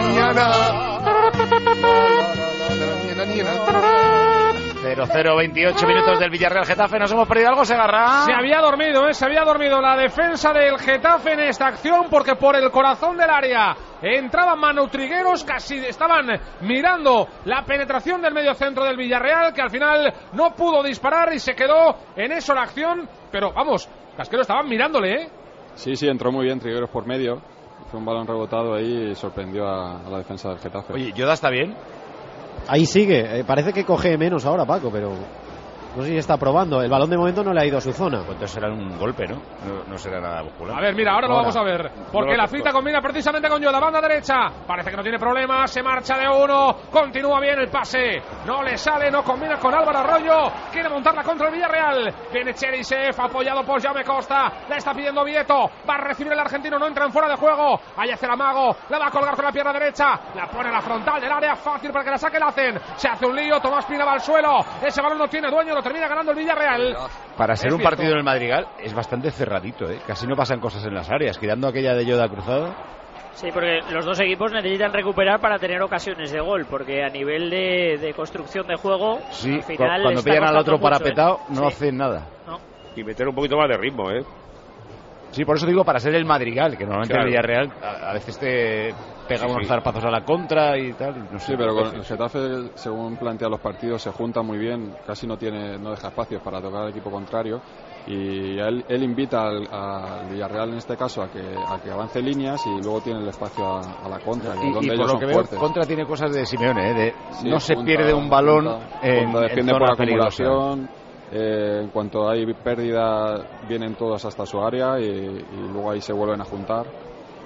cero cero veintiocho minutos del Villarreal Getafe. ¿Nos hemos perdido algo, Segarra? Se había dormido, ¿eh? Se había dormido la defensa del Getafe en esta acción, porque por el corazón del área entraban Manu Trigueros, casi estaban mirando la penetración del medio centro del Villarreal, que al final no pudo disparar y se quedó en eso la acción. Pero vamos, Casquero, estaban mirándole, ¿eh? Sí, sí, entró muy bien Trigueros por medio. Fue un balón rebotado ahí y sorprendió a, a la defensa del Getafe. Oye, ¿Yoda está bien? Ahí sigue, eh, parece que coge menos ahora Paco, pero no sé si está probando. El balón de momento no le ha ido a su zona. Pues entonces será un golpe, ¿no? No, no será nada muscular. A ver, mira, ahora, ahora lo vamos a ver. Porque no la cita combina precisamente con Yoda, banda derecha. Parece que no tiene problemas, se marcha de uno. Continúa bien el pase. No le sale, no combina con Álvaro Arroyo. Quiere montarla contra el Villarreal. Viene Cherisev, apoyado por Jaume Costa. La está pidiendo Vieto. Va a recibir el argentino, no entra en fuera de juego. Ahí hace el amago. La va a colgar con la pierna derecha. La pone a la frontal del área, fácil para que la saque el hacen. Se hace un lío, Tomás Pina va al suelo. Ese balón no tiene dueño, lo termina ganando el Villarreal. Para ser un partido en el Madrigal es bastante cerradito, ¿eh? Casi no pasan cosas en las áreas, quitando aquella de Yoda cruzado. Sí, porque los dos equipos necesitan recuperar para tener ocasiones de gol, porque a nivel de, de construcción de juego, sí, al final cuando pillan al otro parapetado, ¿eh? no sí. hacen nada. No. Y meter un poquito más de ritmo, ¿eh? Sí, por eso digo para ser el Madrigal, que normalmente claro. el Villarreal a, a veces te pega sí, unos sí. zarpazos a la contra y tal. Y no sé, sí, pero con el Getafe, según plantea los partidos, se junta muy bien, casi no tiene, no deja espacios para tocar al equipo contrario. Y él, él invita al, al Villarreal en este caso a que, a que avance líneas y luego tiene el espacio a, a la contra, que y, donde y ellos por lo son que veo, fuertes. Contra tiene cosas de Simeone, ¿eh? De sí, no se punta, pierde un balón punta, en, punta defiende en por zona acumulación. Eh, en cuanto hay pérdida, vienen todos hasta su área y, y luego ahí se vuelven a juntar.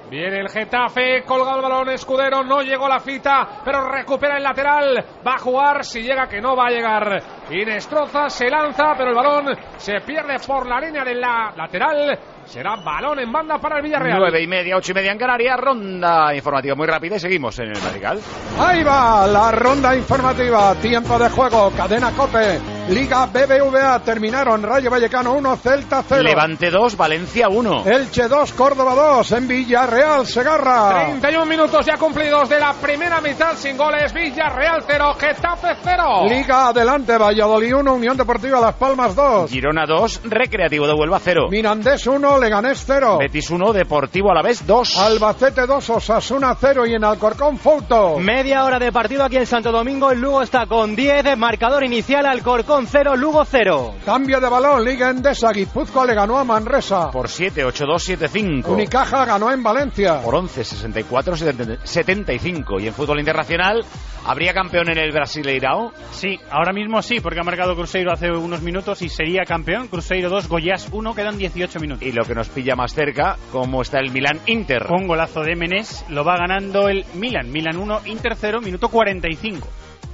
Viene el Getafe, colga el balón Escudero, no llegó la Fita, pero recupera el lateral, va a jugar, si llega que no va a llegar. Inestroza se lanza, pero el balón se pierde por la línea de la lateral. Será balón en banda para el Villarreal. Nueve y media, ocho y media en Canarias. Ronda informativa muy rápida y seguimos en el Radical. Ahí va la ronda informativa. Tiempo de juego. Cadena COPE. Liga B B V A. Terminaron Rayo Vallecano uno, Celta cero. Levante dos, Valencia uno. Elche dos, Córdoba dos. En Villarreal, Segarra. treinta y un minutos ya cumplidos de la primera mitad sin goles. Villarreal cero, Getafe cero. Liga adelante. Valladolid uno, Unión Deportiva Las Palmas dos. Girona dos, Recreativo de Huelva cero. Mirandés uno, Leganés cero. Betis uno, Deportivo Alavés dos. Albacete dos, Osasuna cero. Y en Alcorcón, Fouto. Media hora de partido aquí en Santo Domingo. El Lugo está con diez. Marcador inicial, Alcorcón cero, Lugo cero. Cambio de balón. Liga Endesa. Guipúzcoa le ganó a Manresa. Por siete, ocho dos, siete cinco. Unicaja ganó en Valencia. Por once, sesenta y cuatro, setenta y cinco. Y en fútbol internacional, ¿habría campeón en el Brasileirao? Sí, ahora mismo sí, porque ha marcado Cruzeiro hace unos minutos y sería campeón. Cruzeiro dos, Goiás uno, quedan dieciocho minutos. Y lo que nos pilla más cerca, ¿cómo está el Milán-Inter? Con golazo de Menés, lo va ganando el Milan. Milan uno, Inter cero, minuto cuarenta y cinco.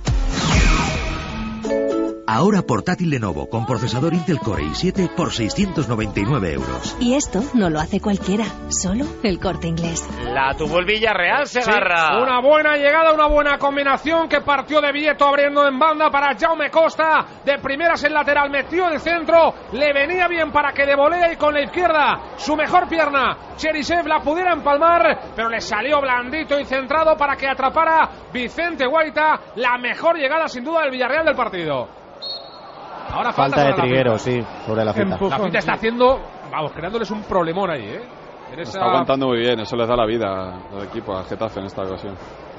Ahora portátil Lenovo con procesador Intel Core i siete por seiscientos noventa y nueve euros. Y esto no lo hace cualquiera, solo el Corte Inglés. La tuvo el Villarreal, Segarra. Sí, una buena llegada, una buena combinación que partió de Vieto abriendo en banda para Jaume Costa. De primeras el lateral, metió el centro, le venía bien para que de volea y con la izquierda, su mejor pierna, Cherisev la pudiera empalmar, pero le salió blandito y centrado para que atrapara Vicente Guaita. La mejor llegada sin duda del Villarreal del partido. Ahora falta, falta de Trigueros, sí, sobre la Fita. La Fita está haciendo, vamos, creándoles un problemón ahí, ¿eh? En esa... Está aguantando muy bien, eso les da la vida al equipo, al Getafe en esta ocasión.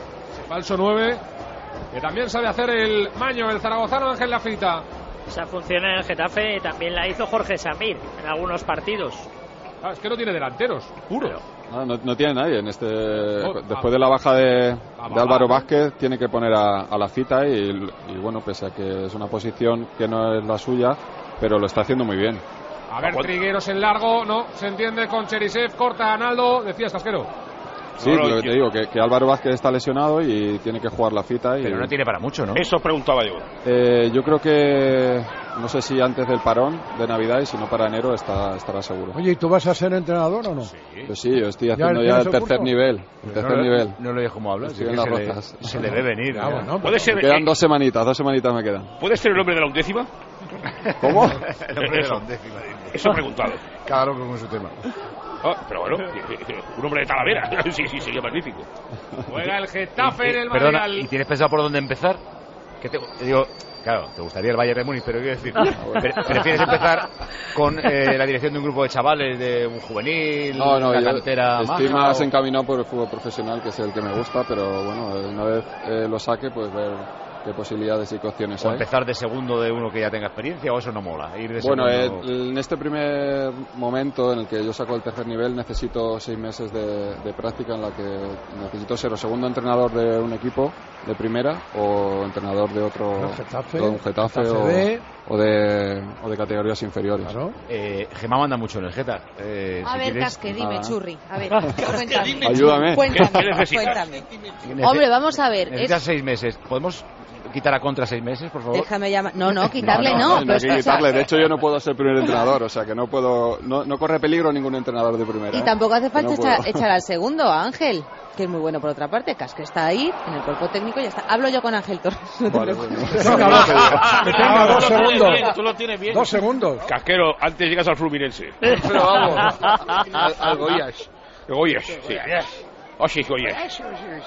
Falso nueve, que también sabe hacer el maño, el zaragozano Ángel Lafita. Esa función en el Getafe también la hizo Jorge Samir en algunos partidos. Ah, es que no tiene delanteros, puro. No, no, no tiene nadie en este. Oh, después ah, de la baja de, ah, de Álvaro Vázquez, tiene que poner a, a la Fita y, y bueno, pese a que es una posición que no es la suya, pero lo está haciendo muy bien. A ver, Trigueros en largo, no, se entiende con Cherisev, corta a Analdo, decías Casquero. Sí, no, no, lo que te digo, que, que Álvaro Vázquez está lesionado y tiene que jugar la Fita. Y, pero no tiene para mucho, ¿no? Eso preguntaba yo. Eh, yo creo que, no sé si antes del parón de Navidad y si no para enero está, estará seguro. Oye, ¿y tú vas a ser entrenador o no? Sí, pues sí, yo estoy haciendo ya, ya el tercer curso? nivel. El tercer no, nivel. No lo digo como hablas, sí, en las rojas. Se le ve venir. Ah, bueno, ¿Puede ser, me quedan eh, dos semanitas, dos semanitas me quedan. ¿Puede ser el hombre de la undécima? ¿Cómo? El hombre de la undécima. Eso he preguntado. Cada loco con su tema. Ah, pero bueno, un hombre de Talavera. Sí, sí, sería magnífico. Juega el Getafe en el Perdona, Madrid. ¿y tienes pensado por dónde empezar? Que te, te digo, claro, te gustaría el Bayern de Múnich, pero quiero decir, pre ¿prefieres empezar con eh, la dirección de un grupo de chavales, de un juvenil, no, no, una yo cantera estoy maja, más o... encaminado por el fútbol profesional, que es el que me gusta, pero bueno, una vez eh, lo saque, pues ver qué posibilidades y qué opciones o hay. empezar de segundo de uno que ya tenga experiencia, o eso no mola, ir de bueno, segundo... eh, en este primer momento en el que yo saco el tercer nivel necesito seis meses de, de práctica en la que necesito ser o segundo entrenador de un equipo de primera o entrenador de otro Getafe, de un Getafe, Getafe o, de... o de o de categorías inferiores. Claro. Eh, Gemma manda mucho en el Geta. Eh, a si ver, quieres... Casque, dime, ah. churri. A ver, cuéntame. Ayúdame. Cuéntame, cuéntame. Hombre, vamos a ver. Necesitas Es... seis meses. ¿Podemos quitar a Contra seis meses, por favor? Déjame llamar. No, no, quitarle no. no, no, no, pero hay que quitarle. De hecho, yo no puedo ser primer entrenador, o sea que no puedo, no, no corre peligro ningún entrenador de primera. Y ¿eh? tampoco hace falta no echar, echar al segundo, a Ángel, que es muy bueno por otra parte. Casque está ahí, en el cuerpo técnico, y ya está. Hablo yo con Ángel Torres. No te vale, preocupes. Venga, va. Venga, dos segundos. Tú lo tienes bien. Dos segundos. Casquero, antes llegas al Fluminense. Pero vamos, al, al Goiás. Goiás, sí. Oh, sí, Goiás.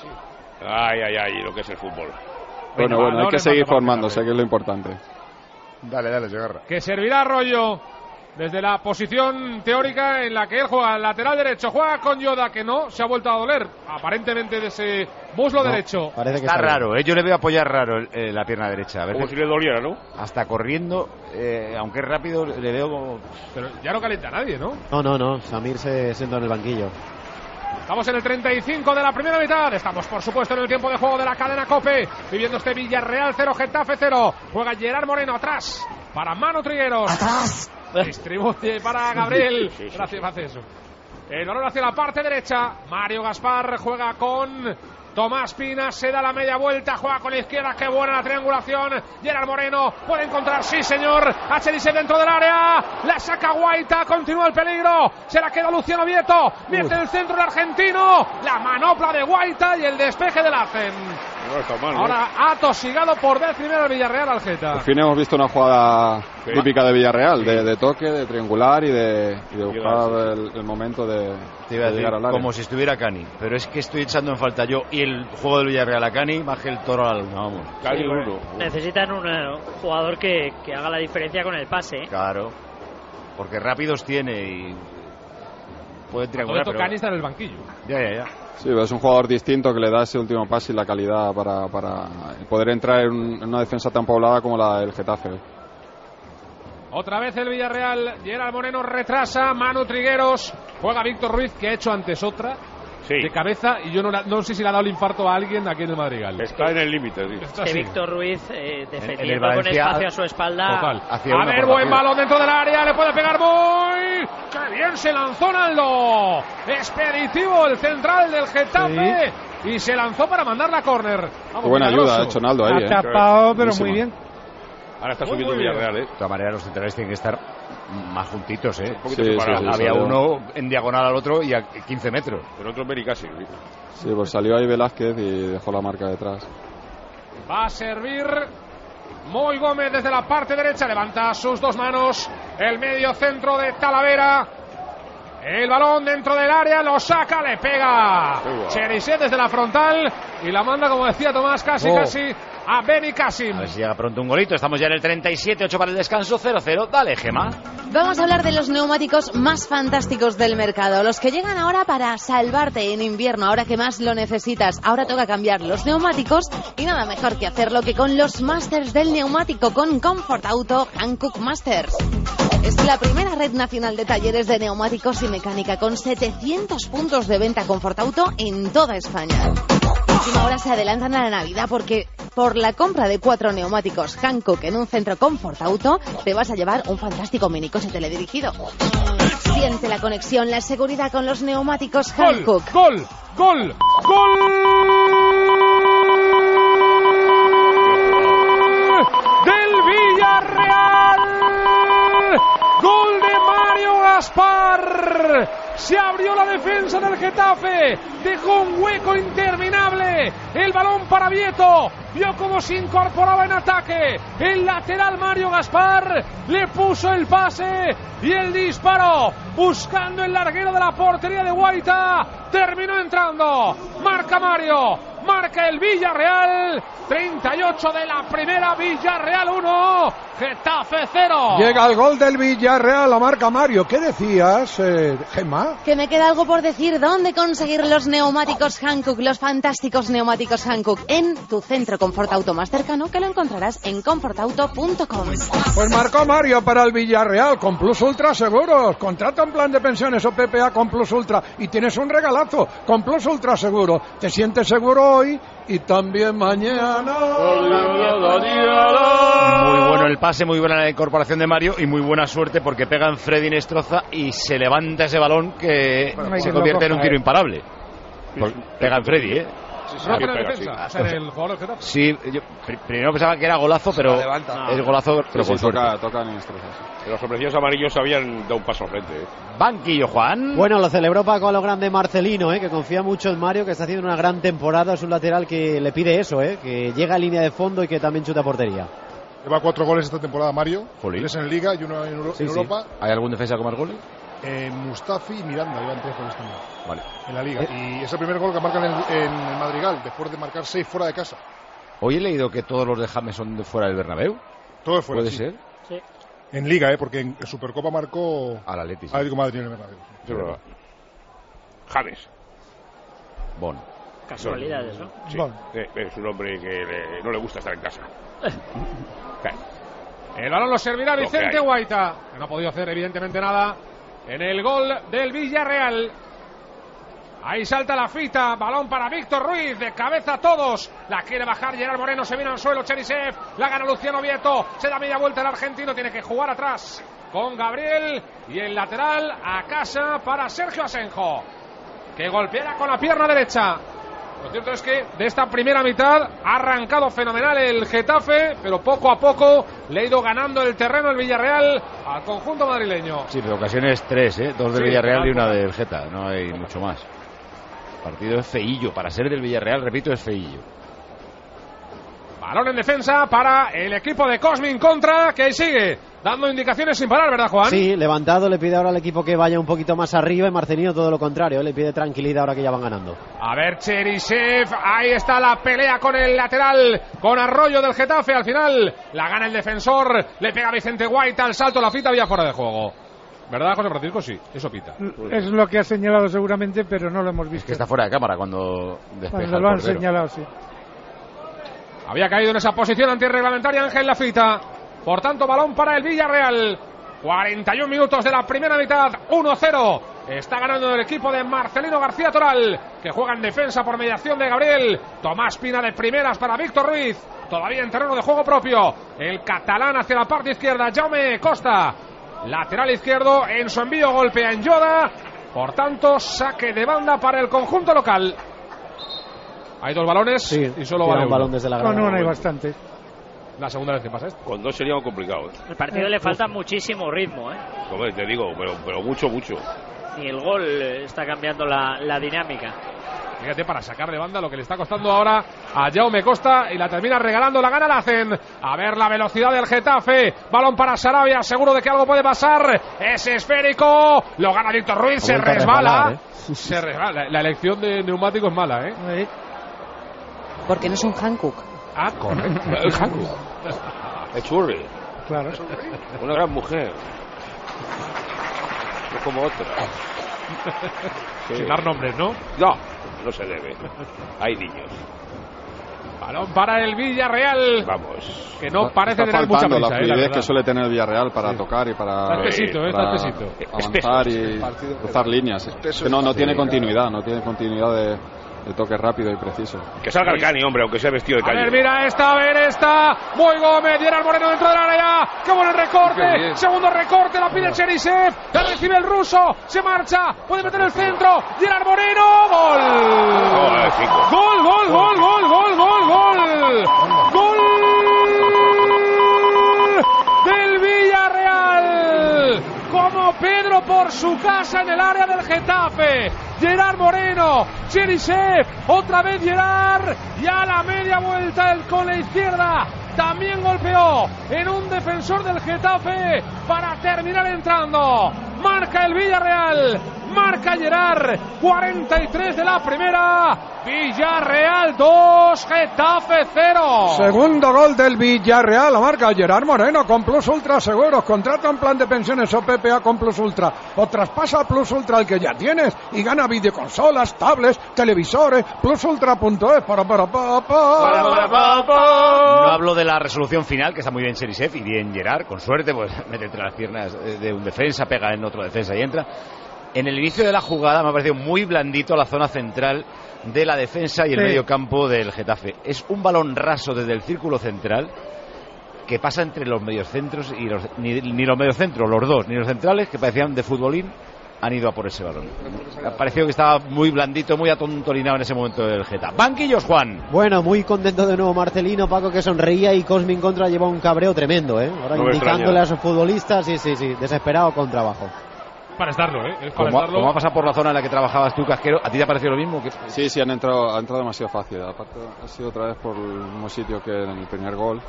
Ay, ay, ay, lo que es el fútbol. Bueno, bueno, hay que seguir formándose, que es lo importante. Dale, dale, Segarra. Que servirá Arroyo desde la posición teórica en la que él juega, el lateral derecho. Juega con Yoda, que no se ha vuelto a doler, aparentemente, de ese muslo No, derecho. Parece que Está está raro, ¿eh? Yo le veo apoyar raro eh, la pierna derecha. A ver, Como si le doliera, ¿no? hasta corriendo, eh, aunque es rápido, le veo como... Pero ya no calienta a nadie, ¿no? No, no, no. Samir se sentó en el banquillo. Estamos en el treinta y cinco de la primera mitad. Estamos, por supuesto, en el tiempo de juego de la cadena COPE. Viviendo este Villarreal cero, Getafe cero. Juega Gerard Moreno atrás para Manu Trigueros. ¡Atrás! Distribuye para Gabriel. Gracias, hace eso. El balón hacia la parte derecha. Mario Gaspar juega con Tomás Pina, se da la media vuelta, juega con la izquierda, qué buena la triangulación. Gerard Moreno puede encontrar, sí señor, a Cherisev dentro del área, la saca Guaita, continúa el peligro, se la queda Luciano Vieto, mete el centro del argentino, la manopla de Guaita y el despeje del Argen. No está mal, ¿no? Ahora ha tosigado por vez primera el Villarreal al Geta. Por fin hemos visto una jugada sí. típica de Villarreal, de, de toque, de triangular y de, y de buscar el, el momento de, Te iba a de decir, llegar al área. como si estuviera Cani, pero es que estoy echando en falta yo y el juego del Villarreal a Cani, baje el toro a la luna, vamos. Cani uno. Necesitan un uh, jugador que, que haga la diferencia con el pase. ¿eh? Claro, porque rápidos tiene y puede triangular. Todo esto pero... Cani está en el banquillo. Ya, ya, ya. Sí, es un jugador distinto que le da ese último pase y la calidad para, para poder entrar en, en una defensa tan poblada como la del Getafe. Otra vez el Villarreal, Gerard Moreno retrasa, Manu Trigueros, juega Víctor Ruiz, que ha hecho antes otra, sí. de cabeza, y yo no, no sé si le ha dado el infarto a alguien aquí en el Madrigal. Está en el límite, sí. Que Víctor Ruiz eh, defendiendo con espacio a su espalda. Total. A ver, buen balón dentro del área, le puede pegar muy... ¡Qué bien se lanzó Naldo! Expeditivo el central del Getafe, sí. y se lanzó para mandar la córner. Qué buena ayuda ha hecho Naldo ahí. Ha tapado, eh. pero muy bien. Ahora está subiendo el Villarreal, ¿eh? De todas maneras, los centrales tienen que estar más juntitos, ¿eh? Un poquito sí, separados. sí, sí, Había salió. uno en diagonal al otro y a quince metros. Pero otro Beri casi. Sí, pues salió ahí Velázquez y dejó la marca detrás. Va a servir Moy Gómez desde la parte derecha, levanta sus dos manos, el medio centro de Talavera. El balón dentro del área, lo saca, le pega Cherisev desde la frontal y la manda, como decía Tomás, casi, oh. casi a Beni Kasim. A ver si llega pronto un golito. Estamos ya en el treinta y siete, ocho para el descanso, cero cero. Dale, Gema. Vamos a hablar de los neumáticos más fantásticos del mercado, los que llegan ahora para salvarte en invierno, ahora que más lo necesitas. Ahora toca cambiar los neumáticos y nada mejor que hacerlo que con los Masters del neumático, con Comfort Auto Hankook Masters. Es la primera red nacional de talleres de neumáticos y mecánica con setecientos puntos de venta Comfort Auto en toda España. Encima ahora se adelantan a la Navidad porque por la compra de cuatro neumáticos Hankook en un centro Comfort Auto te vas a llevar un fantástico minicoche teledirigido. Siente la conexión, la seguridad con los neumáticos Hankook. ¡Gol! ¡Gol! ¡Gol! ¡Del Villarreal! ¡Gol de Mario Gaspar! Se abrió la defensa del Getafe, dejó un hueco interminable, el balón para Vieto, vio cómo se incorporaba en ataque, el lateral Mario Gaspar le puso el pase y el disparo, buscando el larguero de la portería de Guaita, terminó entrando, marca Mario, marca el Villarreal, treinta y ocho de la primera, Villarreal uno, Getafe cero. Llega el gol del Villarreal, la marca Mario. ¿Qué decías, eh, Gemma? Que me queda algo por decir. ¿Dónde conseguir los neumáticos Hankook, los fantásticos neumáticos Hankook? En tu centro Comfort Auto más cercano, que lo encontrarás en comfort auto punto com. Pues marcó Mario para el Villarreal con Plus Ultra Seguros. Contrata un plan de pensiones o P P A con Plus Ultra y tienes un regalazo con Plus Ultra Seguro. Te sientes seguro hoy y también mañana. Muy bueno el pase, muy buena la incorporación de Mario y muy buena suerte porque pega en Freddy Nestroza y se levanta ese balón que bueno, se convierte en un tiro imparable. Pues pega en Freddy, ¿eh? Sí, sí, pega, defensa, sí. O sea, el jugador que sí, yo pr primero pensaba que era golazo, pero es golazo, pero sí, con sí, suerte. Toca, toca Nestroza, sí. Los hombrecillos amarillos habían dado un paso al frente. ¿eh? Banquillo, Juan. Bueno, lo celebró Paco a lo grande Marcelino, ¿eh? Que confía mucho en Mario, que está haciendo una gran temporada. Es un lateral que le pide eso, ¿eh? Que llega a línea de fondo y que también chuta portería. Lleva cuatro goles esta temporada Mario. Jolín. Tres en Liga y uno en, Euro sí, en Europa. Sí. ¿Hay algún defensa con más goles? Eh, Mustafi y Miranda llevan tres goles también. Vale. En la Liga. ¿Eh? Y es el primer gol que marcan en, en el Madrigal, después de marcar seis fuera de casa. Hoy he leído que todos los de James son de fuera del Bernabéu. Todo fuera. ¿Puede sí. ser? Sí. En Liga, ¿eh? Porque en Supercopa marcó al Atlético. Atlético de Madrid en el Bernabéu. Sí, verdad. James. Bon. Casualidades, ¿no? Sí. Bon. Es un hombre que le, no le gusta estar en casa. El balón lo servirá Vicente Guaita, que no ha podido hacer evidentemente nada en el gol del Villarreal. Ahí salta la fita, balón para Víctor Ruiz, de cabeza todos, la quiere bajar Gerard Moreno, se viene al suelo Cherisev, la gana Luciano Vieto, se da media vuelta el argentino, tiene que jugar atrás con Gabriel y el lateral a casa para Sergio Asenjo, que golpeara con la pierna derecha. Lo cierto es que de esta primera mitad ha arrancado fenomenal el Getafe, pero poco a poco le ha ido ganando el terreno el Villarreal al conjunto madrileño. Sí, pero ocasiones tres, ¿eh? Dos del Sí, Villarreal claro. y una del Geta, no hay mucho más. El partido es feillo, para ser del Villarreal, repito, es feillo. Balón en defensa para el equipo de Cosmin contra, que sigue dando indicaciones sin parar, ¿verdad, Juan? Sí, levantado, le pide ahora al equipo que vaya un poquito más arriba y Marcelino todo lo contrario, le pide tranquilidad ahora que ya van ganando. A ver, Cherisev, ahí está la pelea con el lateral, con Arroyo del Getafe, al final la gana el defensor, le pega Vicente Guaita al salto, la fita había fuera de juego. ¿Verdad, José Francisco? Sí, eso pita. Es lo que ha señalado seguramente, pero no lo hemos visto. Que está fuera de cámara cuando despeja Cuando el lo han portero. señalado, sí. Había caído en esa posición antirreglamentaria Ángel Lafita. Por tanto, balón para el Villarreal. cuarenta y un minutos de la primera mitad, uno cero. Está ganando el equipo de Marcelino García Toral, que juega en defensa por mediación de Gabriel. Tomás Pina de primeras para Víctor Ruiz. Todavía en terreno de juego propio. El catalán hacia la parte izquierda, Jaume Costa. Lateral izquierdo, en su envío golpea en Yoda. Por tanto, saque de banda para el conjunto local. Hay dos balones Sí, y solo tira vale un uno. balón desde la Con grada. uno hay bastante. La segunda vez que pasa esto. Con dos sería complicado. El partido le falta muchísimo ritmo, ¿eh? Hombre, te digo, pero, pero mucho, mucho. Y el gol eh, está cambiando la, la dinámica. Fíjate, para sacar de banda lo que le está costando ahora a Jaume Costa, y la termina regalando, la gana la hacen. A ver la velocidad del Getafe. Balón para Sarabia, seguro de que algo puede pasar. Es esférico. Lo gana Víctor Ruiz, se vuelto a resbala. resbalar, ¿eh? Se resbala. La, la elección de neumático es mala, ¿eh? Porque no es un Hankook. Ah, correcto. El Hankook. El Churri. Claro. Una gran mujer. No como otra. Sí. Sin dar nombres, ¿no? No, no se debe. Hay niños. Balón para el Villarreal. Vamos. Que no parece Está tener mucha faltando prisa, la ¿eh? La fluidez verdad. que suele tener el Villarreal para tocar y para, Está espesito, ¿eh? Está para espesito. avanzar y Partido cruzar líneas. espeso Que no, no y tiene fácil. continuidad, no tiene continuidad de, de toque rápido y preciso. Que salga el Cani, hombre, aunque sea vestido de A calle. ver, mira esta, a ver esta. Muy Gómez, Gerard Moreno dentro del área. ¡Qué buen Qué recorte! bien. Segundo recorte, la pide Cherisev. La recibe el ruso. Se marcha. Puede meter el centro. Gerard Moreno. ¡Gol! Joder, chico. ¡Gol, gol, gol, gol, gol, gol, gol! ¡Gol! Del Villarreal. Como Pedro por su casa en el área del Getafe. Gerard Moreno, Cherisev, otra vez Gerard, y a la media vuelta el con la izquierda también golpeó en un defensor del Getafe para terminar entrando. Marca el Villarreal, marca Gerard, cuarenta y tres de la primera, Villarreal dos, Getafe cero. Segundo gol del Villarreal, la marca Gerard Moreno con Plus Ultra Seguros. Contrata un plan de pensiones o P P A con Plus Ultra o traspasa Plus Ultra el que ya tienes y gana videoconsolas, tablets, televisores. Plus Ultra punto es. Para, para, para, para. No hablo de la resolución final, que está muy bien Cherisev y bien Gerard, con suerte, pues mete entre las piernas de un defensa, pega en otro defensa y entra. En el inicio de la jugada me ha parecido muy blandito la zona central de la defensa y el Sí. medio campo del Getafe. Es un balón raso desde el círculo central que pasa entre los mediocentros y los, ni, ni los mediocentros, los dos, ni los centrales, que parecían de futbolín, han ido a por ese balón. Me ha parecido que estaba muy blandito, muy atontolinado en ese momento del Getafe. Banquillos, Juan. Bueno, muy contento de nuevo Marcelino, Paco, que sonreía, y Cosmin contra lleva un cabreo tremendo, ¿eh? Ahora No me indicándole extraña. a sus futbolistas, sí, sí, sí, desesperado con trabajo. Para estarlo, ¿eh? Es para Como, ha- estarlo. como ha pasado por la zona en la que trabajabas tú, Casquero, ¿a ti te ha parecido lo mismo? Que... Sí, sí, han entrado, ha entrado demasiado fácil. Aparte, ha sido otra vez por el mismo sitio que en el primer gol.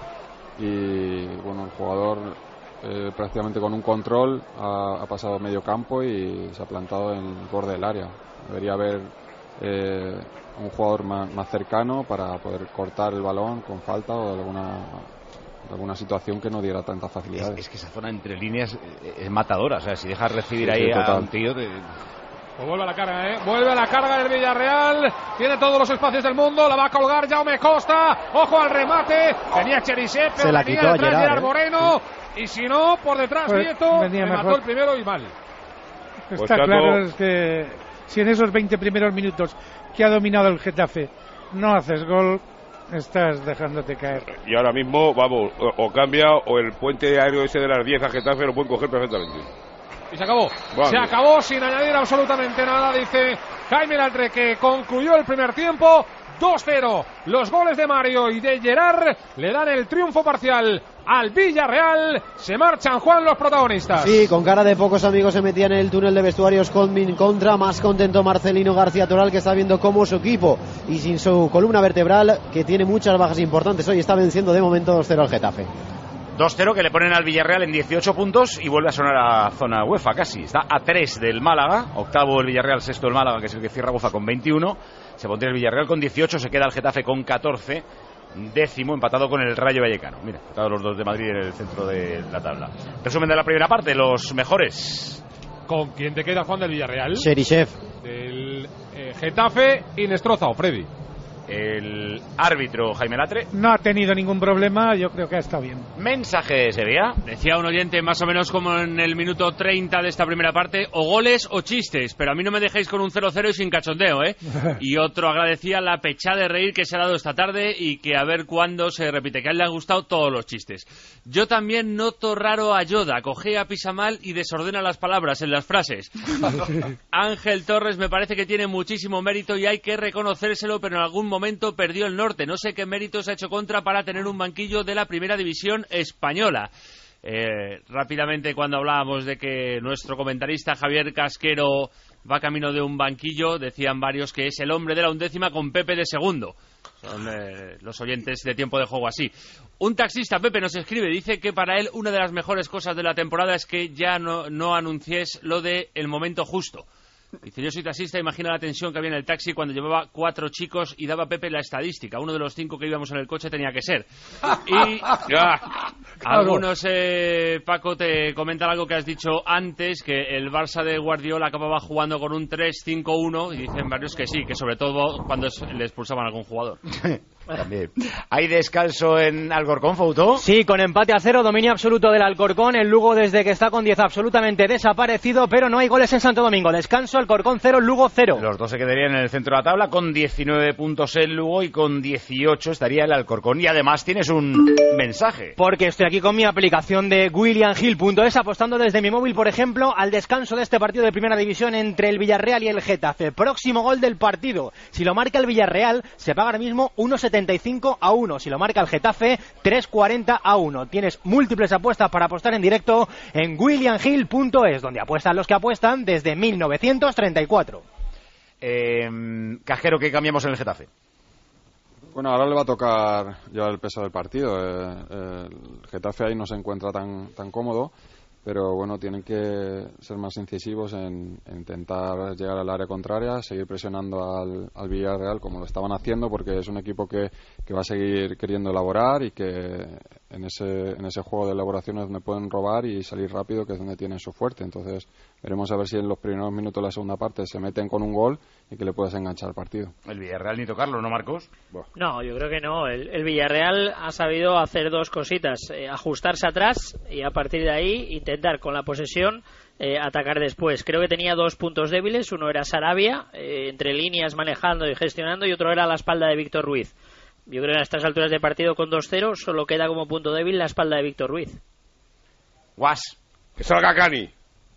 Y bueno, el jugador eh, prácticamente con un control ha, ha pasado medio campo y se ha plantado en el borde del área. Debería haber eh, un jugador más, más cercano para poder cortar el balón con falta o de alguna, de alguna situación que no diera tantas Es, facilidades. es que esa zona entre líneas eh, es matadora. O sea, si dejas recibir Sí, ahí sí, a total. un tío... te- Pues vuelve a la carga, ¿eh? Vuelve a la carga del Villarreal. Tiene todos los espacios del mundo. La va a colgar Jaume Costa. Ojo al remate. Tenía Cherisev, pero Se la venía quitó a detrás Gerard, Gerard ¿eh? Moreno. Y si no, por detrás Pues Nieto. venía Le mató mejor. el primero y mal. Pues Está Tato- claro es que si en esos veinte primeros minutos que ha dominado el Getafe no haces gol, Estás dejándote caer. Y ahora mismo, vamos, o, o cambia o el puente aéreo ese de las diez a Getafe lo pueden coger perfectamente. Y se acabó. Vale. Se acabó sin añadir absolutamente nada, dice Jaime Latre, que concluyó el primer tiempo. dos cero. Los goles de Mario y de Gerard le dan el triunfo parcial al Villarreal. Se marchan, Juan, los protagonistas. Sí, con cara de pocos amigos se metía en el túnel de vestuarios Colmin contra. Más contento Marcelino García Toral, que está viendo cómo su equipo y sin su columna vertebral, que tiene muchas bajas importantes, hoy está venciendo de momento dos cero al Getafe. dos cero que le ponen al Villarreal en dieciocho puntos y vuelve a sonar a zona UEFA casi. Está a tres del Málaga, octavo el Villarreal, sexto el Málaga, que es el que cierra UEFA con veintiuno. Se pondría el Villarreal con dieciocho, se queda el Getafe con catorce, décimo, empatado con el Rayo Vallecano. Mira, empatados los dos de Madrid en el centro de la tabla. Resumen de la primera parte, los mejores. ¿Con quién te queda, Juan, del Villarreal? Cherichev. Del eh, Getafe, Inestroza o Freddy. El árbitro Jaime Latre. No ha tenido ningún problema, yo creo que ha estado bien. Mensaje de Sevilla. Decía un oyente más o menos como en el minuto treinta de esta primera parte, o goles o chistes, pero a mí no me dejéis con un cero cero y sin cachondeo, ¿eh? Y otro agradecía la pechada de reír que se ha dado esta tarde y que a ver cuándo se repite, que a él le han gustado todos los chistes. Yo también noto raro a Yoda, cojea, pisa mal y desordena las palabras en las frases. Ángel Torres me parece que tiene muchísimo mérito y hay que reconocérselo, pero en algún momento momento perdió el norte. No sé qué méritos ha hecho contra para tener un banquillo de la primera división española. Eh, rápidamente, cuando hablábamos de que nuestro comentarista Javier Casquero va camino de un banquillo, decían varios que es el hombre de la undécima con Pepe de segundo. Son eh, los oyentes de Tiempo de Juego así. Un taxista, Pepe, nos escribe, dice que para él una de las mejores cosas de la temporada es que ya no, no anuncies lo de el momento justo. Dice, yo soy taxista, imagina la tensión que había en el taxi cuando llevaba cuatro chicos y daba Pepe la estadística. Uno de los cinco que íbamos en el coche tenía que ser. Y ya, algunos, eh, Paco, te comentan algo que has dicho antes, que el Barça de Guardiola acababa jugando con un tres cinco uno, y dicen varios que sí, que sobre todo cuando le expulsaban a algún jugador. También. ¿Hay descanso en Alcorcón, Fouto? Sí, con empate a cero, dominio absoluto del Alcorcón. El Lugo, desde que está con diez, absolutamente desaparecido, pero no hay goles en Santo Domingo. Descanso, Alcorcón cero, Lugo cero. Los dos se quedarían en el centro de la tabla con diecinueve puntos el Lugo y con dieciocho estaría el Alcorcón. Y además tienes un mensaje. Porque estoy aquí con mi aplicación de William Hill punto es, apostando desde mi móvil, por ejemplo, al descanso de este partido de primera división entre el Villarreal y el Getafe. Próximo gol del partido. Si lo marca el Villarreal, se paga ahora mismo uno setenta y cinco a uno. Si lo marca el Getafe, tres cuarenta a uno. Tienes múltiples apuestas para apostar en directo en William Hill punto es, donde apuestan los que apuestan desde mil novecientos treinta y cuatro. Eh, Cajero, ¿qué cambiamos en el Getafe? Bueno, ahora le va a tocar llevar el peso del partido. Eh, eh, el Getafe ahí no se encuentra tan, tan cómodo, pero bueno, tienen que ser más incisivos en, en intentar llegar al área contraria, seguir presionando al, al Villarreal como lo estaban haciendo, porque es un equipo que, que va a seguir queriendo elaborar y que en ese, en ese juego de elaboración es donde pueden robar y salir rápido, que es donde tienen su fuerte. Entonces veremos a ver si en los primeros minutos de la segunda parte se meten con un gol y que le puedas enganchar el partido. El Villarreal ni tocarlo, ¿no, Marcos? Buah. No, yo creo que no. El, el Villarreal ha sabido hacer dos cositas, eh, ajustarse atrás y a partir de ahí intentar con la posesión eh, atacar después. Creo que tenía dos puntos débiles. Uno era Sarabia, eh, entre líneas manejando y gestionando, y otro era la espalda de Víctor Ruiz. Yo creo que a estas alturas de partido con dos cero solo queda como punto débil la espalda de Víctor Ruiz. Guas. Que salga Cani.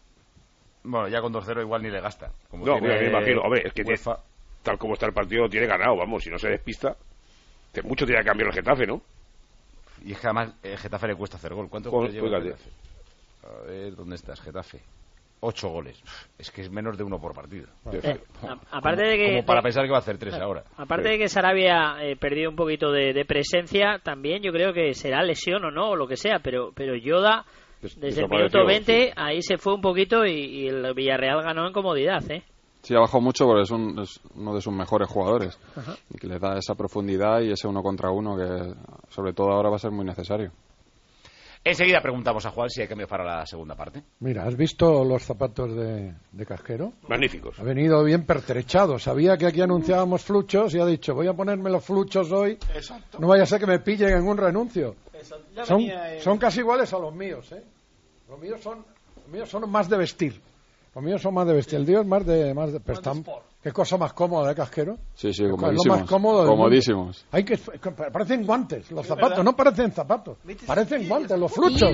Bueno, ya con dos cero igual ni le gasta. Como no, tiene, me imagino. Hombre, es que tiene, UEFA. Tal como está el partido, tiene ganado. Vamos, si no se despista, mucho tiene que cambiar el Getafe, ¿no? Y es que además el Getafe le cuesta hacer gol. ¿Cuántos goles lleva el Getafe? A ver, ¿dónde estás, Getafe? Ocho goles. Es que es menos de uno por partido. Eh, a, aparte de que, como para de, pensar que va a hacer tres ahora. Aparte sí. de que Sarabia eh, perdió un poquito de, de presencia, también yo creo que será lesión o no, o lo que sea, pero, pero Yoda, Des, desde el minuto veinte, sí. ahí se fue un poquito y, y el Villarreal ganó en comodidad, ¿eh? Sí, ha bajado mucho porque es, un, es uno de sus mejores jugadores. Ajá. Y que le da esa profundidad y ese uno contra uno que sobre todo ahora va a ser muy necesario. Enseguida preguntamos a Juan si hay cambio para la segunda parte. Mira, ¿has visto los zapatos de, de Casquero? Magníficos. Ha venido bien pertrechado. Sabía que aquí anunciábamos fluchos y ha dicho, voy a ponerme los fluchos hoy. Exacto. No vaya a ser que me pillen en un renuncio. Son, son casi iguales a los míos, ¿eh? Los míos son, los míos son más de vestir. Los míos son más de vestir. El Dios más de... Más de, pero están, ¿qué cosa más cómoda, ¿eh, Casquero? Sí, sí, Es lo comodísimos. más cómodo del comodísimos. Hay que, parecen guantes, los zapatos, no parecen zapatos, parecen guantes, los fluchos.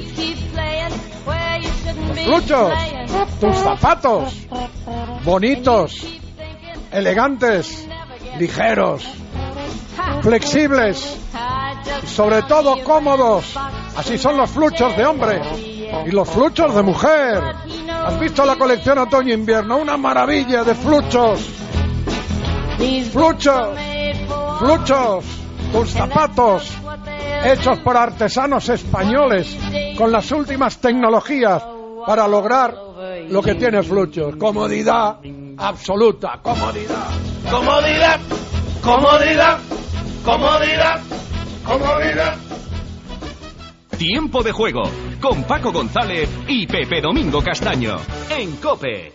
Los fluchos, tus zapatos, bonitos, elegantes, ligeros, flexibles, y sobre todo cómodos. Así son los fluchos de hombre y los fluchos de mujer. ¿Has visto la colección otoño-invierno? Una maravilla de fluchos. Fluchos, fluchos, tus zapatos, hechos por artesanos españoles, con las últimas tecnologías para lograr lo que tiene Fluchos. Comodidad absoluta, comodidad. Comodidad, comodidad, comodidad, comodidad. Tiempo de juego con Paco González y Pepe Domingo Castaño en COPE.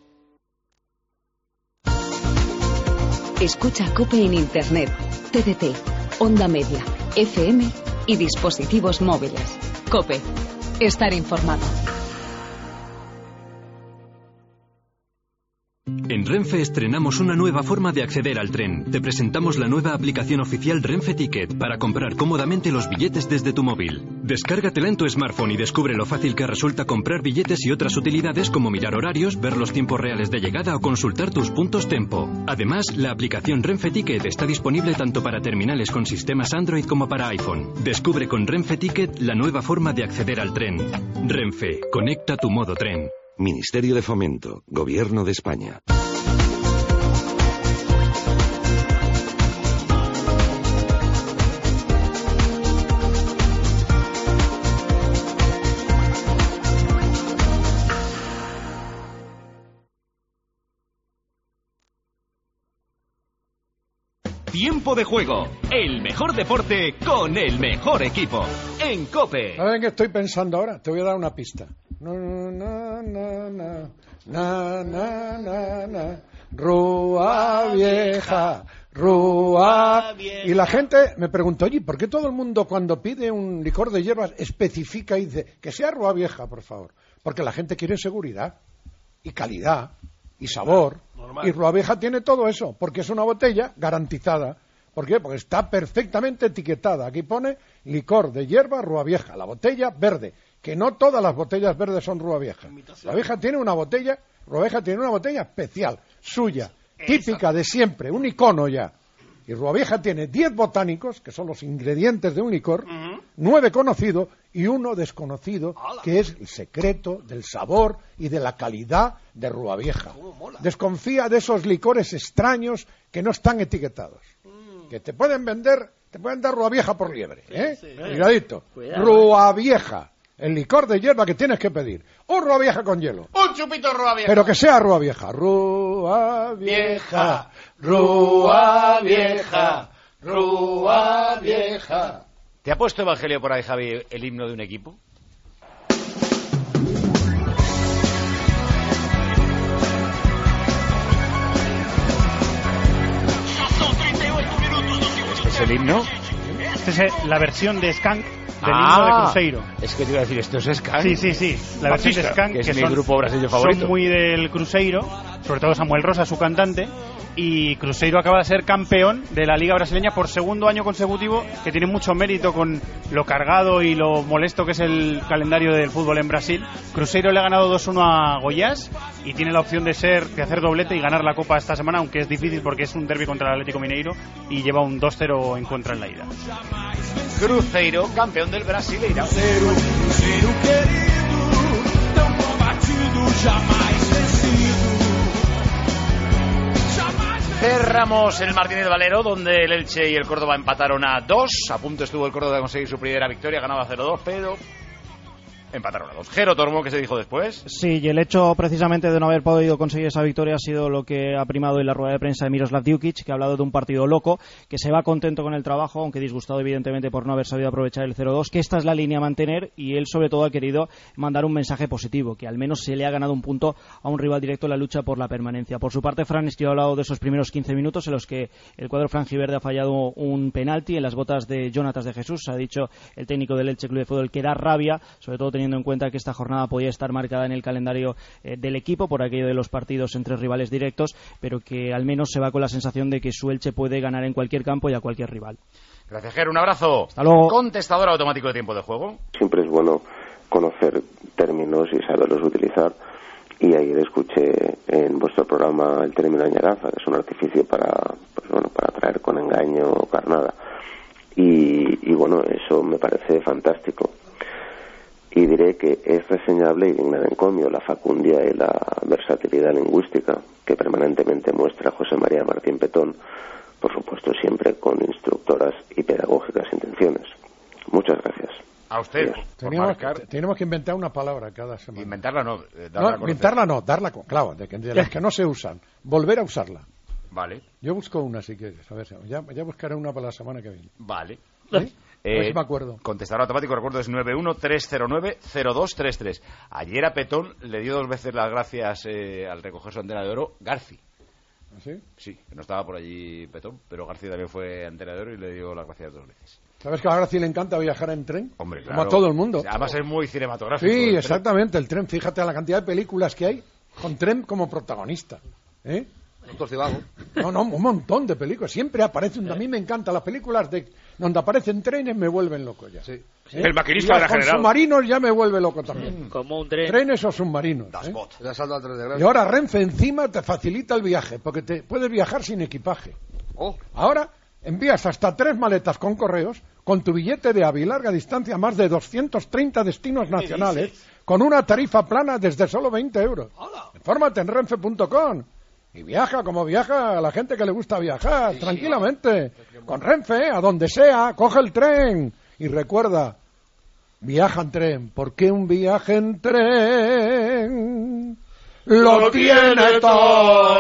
Escucha COPE en Internet, T D T, Onda Media, F M y dispositivos móviles. COPE. Estar informado. En Renfe estrenamos una nueva forma de acceder al tren. Te presentamos la nueva aplicación oficial Renfe Ticket para comprar cómodamente los billetes desde tu móvil. Descárgatela en tu smartphone y descubre lo fácil que resulta comprar billetes y otras utilidades como mirar horarios, ver los tiempos reales de llegada o consultar tus puntos Tempo. Además, la aplicación Renfe Ticket está disponible tanto para terminales con sistemas Android como para iPhone. Descubre con Renfe Ticket la nueva forma de acceder al tren. Renfe, conecta tu modo tren. Ministerio de Fomento, Gobierno de España. Tiempo de juego, el mejor deporte con el mejor equipo. En COPE. ¿Saben qué estoy pensando ahora? Te voy a dar una pista. Na, na, na, na, na, na, na, na. Rúa vieja, Rúa. Y la gente me preguntó, oye, ¿por qué todo el mundo cuando pide un licor de hierbas especifica y dice que sea Rúa vieja, por favor? Porque la gente quiere seguridad y calidad y sabor. Normal. Y Rúa vieja tiene todo eso, porque es una botella garantizada. ¿Por qué? Porque está perfectamente etiquetada. Aquí pone licor de hierba Rúa vieja, la botella verde. Que no todas las botellas verdes son Rúa vieja. Rúa vieja tiene una botella, Rúa vieja tiene una botella especial, suya, típica de siempre, un icono ya. Y Rúa vieja tiene diez botánicos, que son los ingredientes de un licor, uh-huh. nueve conocidos y uno desconocido, ¡Hala! Que es el secreto del sabor y de la calidad de Rúa vieja. Desconfía de esos licores extraños que no están etiquetados. Mm. Que te pueden vender, te pueden dar Rúa vieja por liebre, ¿eh? Sí, sí. Cuidadito. Cuidado, Rúa vieja. El licor de hierba que tienes que pedir. Un Rúa vieja con hielo. Un chupito Rúa vieja. Pero que sea Rúa vieja. Rúa vieja. Rúa vieja. Rúa vieja. ¿Te ha puesto Evangelio por ahí, Javi, el himno de un equipo? ¿Este es el himno? Esta es la versión de Skank del ah, himno de Cruzeiro. Es que te iba a decir, ¿esto es Skank? Sí, sí, sí. La versión de Skank, que es que mi son, grupo brasileño favorito. Son muy del Cruzeiro, sobre todo Samuel Rosa, su cantante. Y Cruzeiro acaba de ser campeón de la Liga Brasileña por segundo año consecutivo, que tiene mucho mérito con lo cargado y lo molesto que es el calendario del fútbol en Brasil. Cruzeiro le ha ganado dos uno a Goiás y tiene la opción de ser de hacer doblete y ganar la Copa esta semana, aunque es difícil porque es un derbi contra el Atlético Mineiro y lleva un dos cero en contra en la ida. Cruzeiro, campeón del Brasileirão. Cruzeiro, Cruzeiro querido, tão combatido, jamais vencido. Cerramos el Martínez Valero, donde el Elche y el Córdoba empataron a dos. A punto estuvo el Córdoba de conseguir su primera victoria, ganaba cero dos, pero empataron a dos. Jero Tormo, ¿qué se dijo después? Sí, y el hecho precisamente de no haber podido conseguir esa victoria ha sido lo que ha primado en la rueda de prensa de Miroslav Djukic, que ha hablado de un partido loco, que se va contento con el trabajo, aunque disgustado evidentemente por no haber sabido aprovechar el cero dos, que esta es la línea a mantener, y él sobre todo ha querido mandar un mensaje positivo, que al menos se le ha ganado un punto a un rival directo en la lucha por la permanencia. Por su parte, Fran Escribá ha hablado de esos primeros quince minutos en los que el cuadro franjiverde ha fallado un penalti en las botas de Jonatas de Jesús. Ha dicho el técnico del Elche Club de Fútbol que da rabia, sobre todo teniendo en cuenta que esta jornada podía estar marcada en el calendario eh, del equipo por aquello de los partidos entre rivales directos, pero que al menos se va con la sensación de que su Elche puede ganar en cualquier campo y a cualquier rival. Gracias, Ger, un abrazo. Hasta luego. Contestador automático de tiempo de juego. Siempre es bueno conocer términos y saberlos utilizar, y ayer escuché en vuestro programa el término añaraza, que es un artificio para, pues bueno, para atraer con engaño o carnada, y, y bueno, eso me parece fantástico, y diré que es reseñable y digna de encomio la facundia y la versatilidad lingüística que permanentemente muestra José María Martín Petón, por supuesto siempre con instructoras y pedagógicas intenciones. Muchas gracias. A usted. Tenemos que, tenemos que inventar una palabra cada semana. Inventarla no, eh, darla no, inventarla no, darla con, claro, de, de las que no se usan, volver a usarla. Vale. Yo busco una si quieres, a ver, ya, ya buscaré una para la semana que viene. Vale. ¿Sí? Eh, a ver si me acuerdo. Contestador automático, recuerdo, es nueve uno tres cero nueve cero dos tres tres. Ayer a Petón le dio dos veces las gracias eh, al recoger su antena de oro Garci. ¿Ah, sí? Sí, que no estaba por allí Petón, pero Garci también fue antena de oro y le dio las gracias dos veces. ¿Sabes que a Garci le encanta viajar en tren? Hombre, claro. Como a todo el mundo. Además es muy cinematográfico. Sí, el exactamente, el tren. Fíjate la cantidad de películas que hay con tren como protagonista. ¿Eh? No, no, un montón de películas. Siempre aparece un... A mí me encantan las películas de donde aparecen trenes, me vuelven loco ya. Sí. ¿Eh? El maquinista de la General. Con submarinos ya me vuelve loco también. Como un tren. Trenes o submarinos. ¿eh? Y ahora Renfe encima te facilita el viaje, porque te puedes viajar sin equipaje. Oh. Ahora envías hasta tres maletas con correos, con tu billete de AVI larga distancia a más de doscientos treinta destinos nacionales, con una tarifa plana desde solo veinte euros. Infórmate en renfe punto com. Y viaja como viaja la gente que le gusta viajar, sí, tranquilamente. Con Renfe, a donde sea, coge el tren. Y recuerda, viaja en tren, porque un viaje en tren lo tiene todo.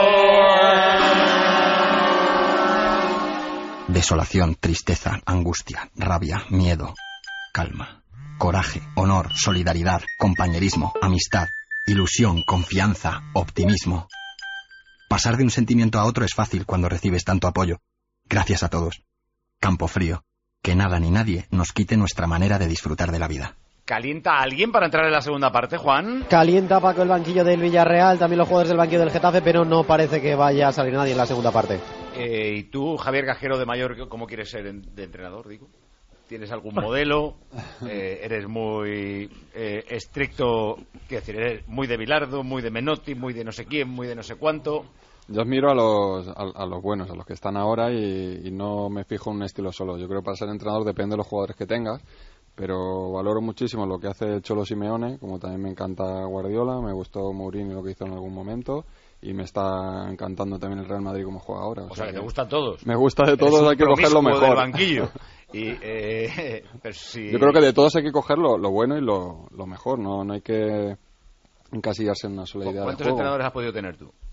Desolación, tristeza, angustia, rabia, miedo, calma, coraje, honor, solidaridad, compañerismo, amistad, ilusión, confianza, optimismo. Pasar de un sentimiento a otro es fácil cuando recibes tanto apoyo. Gracias a todos. Campo Frío. Que nada ni nadie nos quite nuestra manera de disfrutar de la vida. ¿Calienta a alguien para entrar en la segunda parte, Juan? Calienta, Paco, el banquillo del Villarreal, también los jugadores del banquillo del Getafe, pero no parece que vaya a salir nadie en la segunda parte. Eh, ¿Y tú, Javier Gajero de Mayor, cómo quieres ser en, de entrenador, digo? ¿Tienes algún modelo? Eh, ¿Eres muy eh, estricto? Quiero decir, ¿eres muy de Bilardo, muy de Menotti, muy de no sé quién, muy de no sé cuánto? Yo admiro a los, a, a los buenos, a los que están ahora, y, y no me fijo en un estilo solo. Yo creo que para ser entrenador depende de los jugadores que tengas, pero valoro muchísimo lo que hace el Cholo Simeone, como también me encanta Guardiola, me gustó Mourinho lo que hizo en algún momento, y me está encantando también el Real Madrid como juega ahora. O, o sea, que te gustan todos. Me gusta de todos, hay que coger lo mejor. Del banquillo. Y, eh, pero si... Yo creo que de todos hay que coger lo, lo bueno y lo, lo mejor, no, no hay que encasillarse en una sola idea de juego. ¿Cuántos entrenadores has podido tener tú?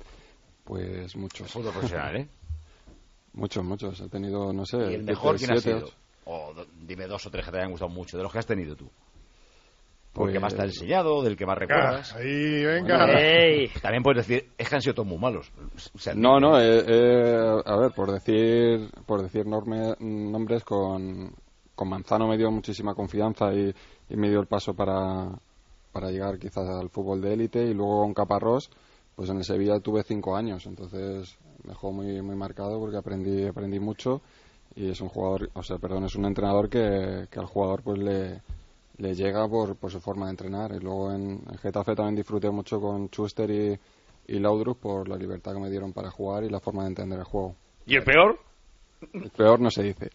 Pues muchos. El fútbol profesional, ¿eh? Muchos, muchos. He tenido, no sé... ¿Y el mejor quién ha sido? ocho. O do, dime dos o tres que te hayan gustado mucho, de los que has tenido tú. Pues... ¿Del que más te ha enseñado, del que más recuerdas? Ahí, venga. Bueno, hey. También puedes decir, es que han sido todos muy malos. O sea, no, no, eh, eh, a ver, por decir por decir norme, nombres, con, con Manzano me dio muchísima confianza y, y me dio el paso para, para llegar quizás al fútbol de élite, y luego con Caparrós, pues en el Sevilla tuve cinco años, entonces me dejó muy muy marcado porque aprendí aprendí mucho, y es un jugador, o sea, perdón, es un entrenador que, que al jugador pues le, le llega por, por su forma de entrenar. Y luego en, en Getafe también disfruté mucho con Schuster y, y Laudrup por la libertad que me dieron para jugar y la forma de entender el juego. ¿Y el peor? El peor no se dice.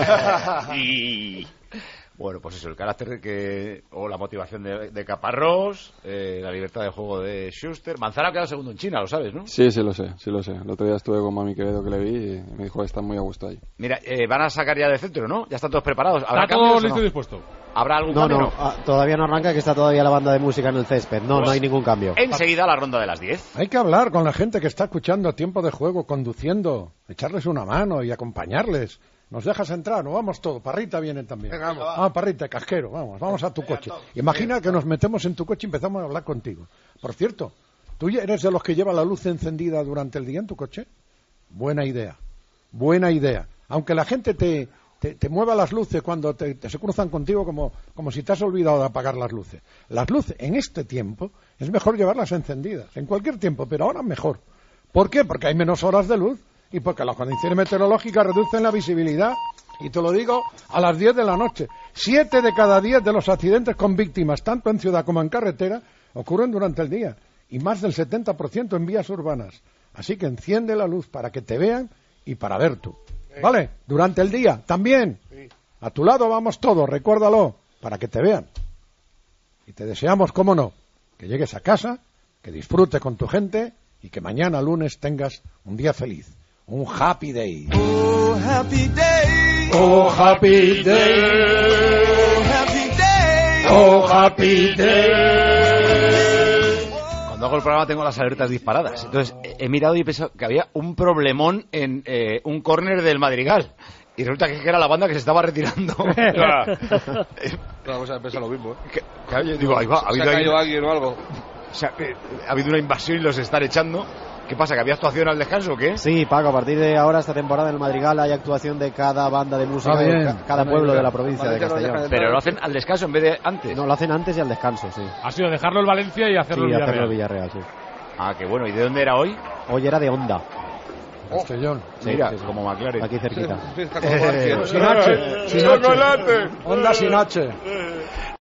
y... Bueno, pues eso, el carácter que o la motivación de, de Caparrós, eh, la libertad de juego de Schuster. Manzano ha quedado segundo en China, lo sabes, ¿no? Sí, sí lo sé, sí lo sé. El otro día estuve con Mami Quevedo, que le vi, y me dijo que está muy a gusto ahí. Mira, eh, van a sacar ya de centro, ¿no? Ya están todos preparados. Está todo listo y dispuesto. ¿Habrá algún no, cambio? No, no, todavía no arranca, que está todavía la banda de música en el césped. No, pues, no hay ningún cambio. Enseguida la ronda de las diez. Hay que hablar con la gente que está escuchando a tiempo de juego, conduciendo, echarles una mano y acompañarles. ¿Nos dejas entrar? ¿No? Vamos todos. Parrita viene también. Venga, vamos. Ah, Parrita, casquero. Vamos, vamos a tu coche. Imagina que nos metemos en tu coche y empezamos a hablar contigo. Por cierto, ¿tú eres de los que lleva la luz encendida durante el día en tu coche? Buena idea. Buena idea. Aunque la gente te te, te mueva las luces cuando te, te se cruzan contigo como, como si te has olvidado de apagar las luces. Las luces en este tiempo es mejor llevarlas encendidas, en cualquier tiempo, pero ahora mejor. ¿Por qué? Porque hay menos horas de luz y porque las condiciones meteorológicas reducen la visibilidad. Y te lo digo a las diez de la noche. Siete de cada diez de los accidentes con víctimas, tanto en ciudad como en carretera, ocurren durante el día. Y más del setenta por ciento en vías urbanas. Así que enciende la luz para que te vean y para ver tú. ¿Vale? Durante el día, también. A tu lado vamos todos, recuérdalo, para que te vean. Y te deseamos, cómo no, que llegues a casa, que disfrutes con tu gente y que mañana lunes tengas un día feliz. Un happy day. Oh, happy day. Oh, happy day. Oh, happy day. Oh, happy day. Cuando hago el programa tengo las alertas disparadas. Entonces he mirado y he pensado que había un problemón en eh, un córner del Madrigal. Y resulta que era la banda que se estaba retirando. Claro, vamos a pensar lo mismo. ¿eh? Que, claro, yo digo, ahí va, ha habido, ¿Se ha caído alguien, alguien o algo? o sea, eh, ha habido una invasión y los están echando. ¿Qué pasa? ¿Que había actuación al descanso o qué? Sí, Paco, a partir de ahora, esta temporada en el Madrigal hay actuación de cada banda de música, Ah, bien. de ca- cada pueblo de la provincia de Castellón. Pero lo hacen al descanso en vez de antes. No, lo hacen antes y al descanso, sí. Ha sido dejarlo el Valencia y hacerlo Sí, el hacerlo Villarreal. el Villarreal, sí. Ah, qué bueno. ¿Y de dónde era hoy? Hoy era de Onda. Castellón. Sí, Mira, sí, sí. como McLaren. Aquí cerquita. Eh, sin H. Sin H. Onda sin H.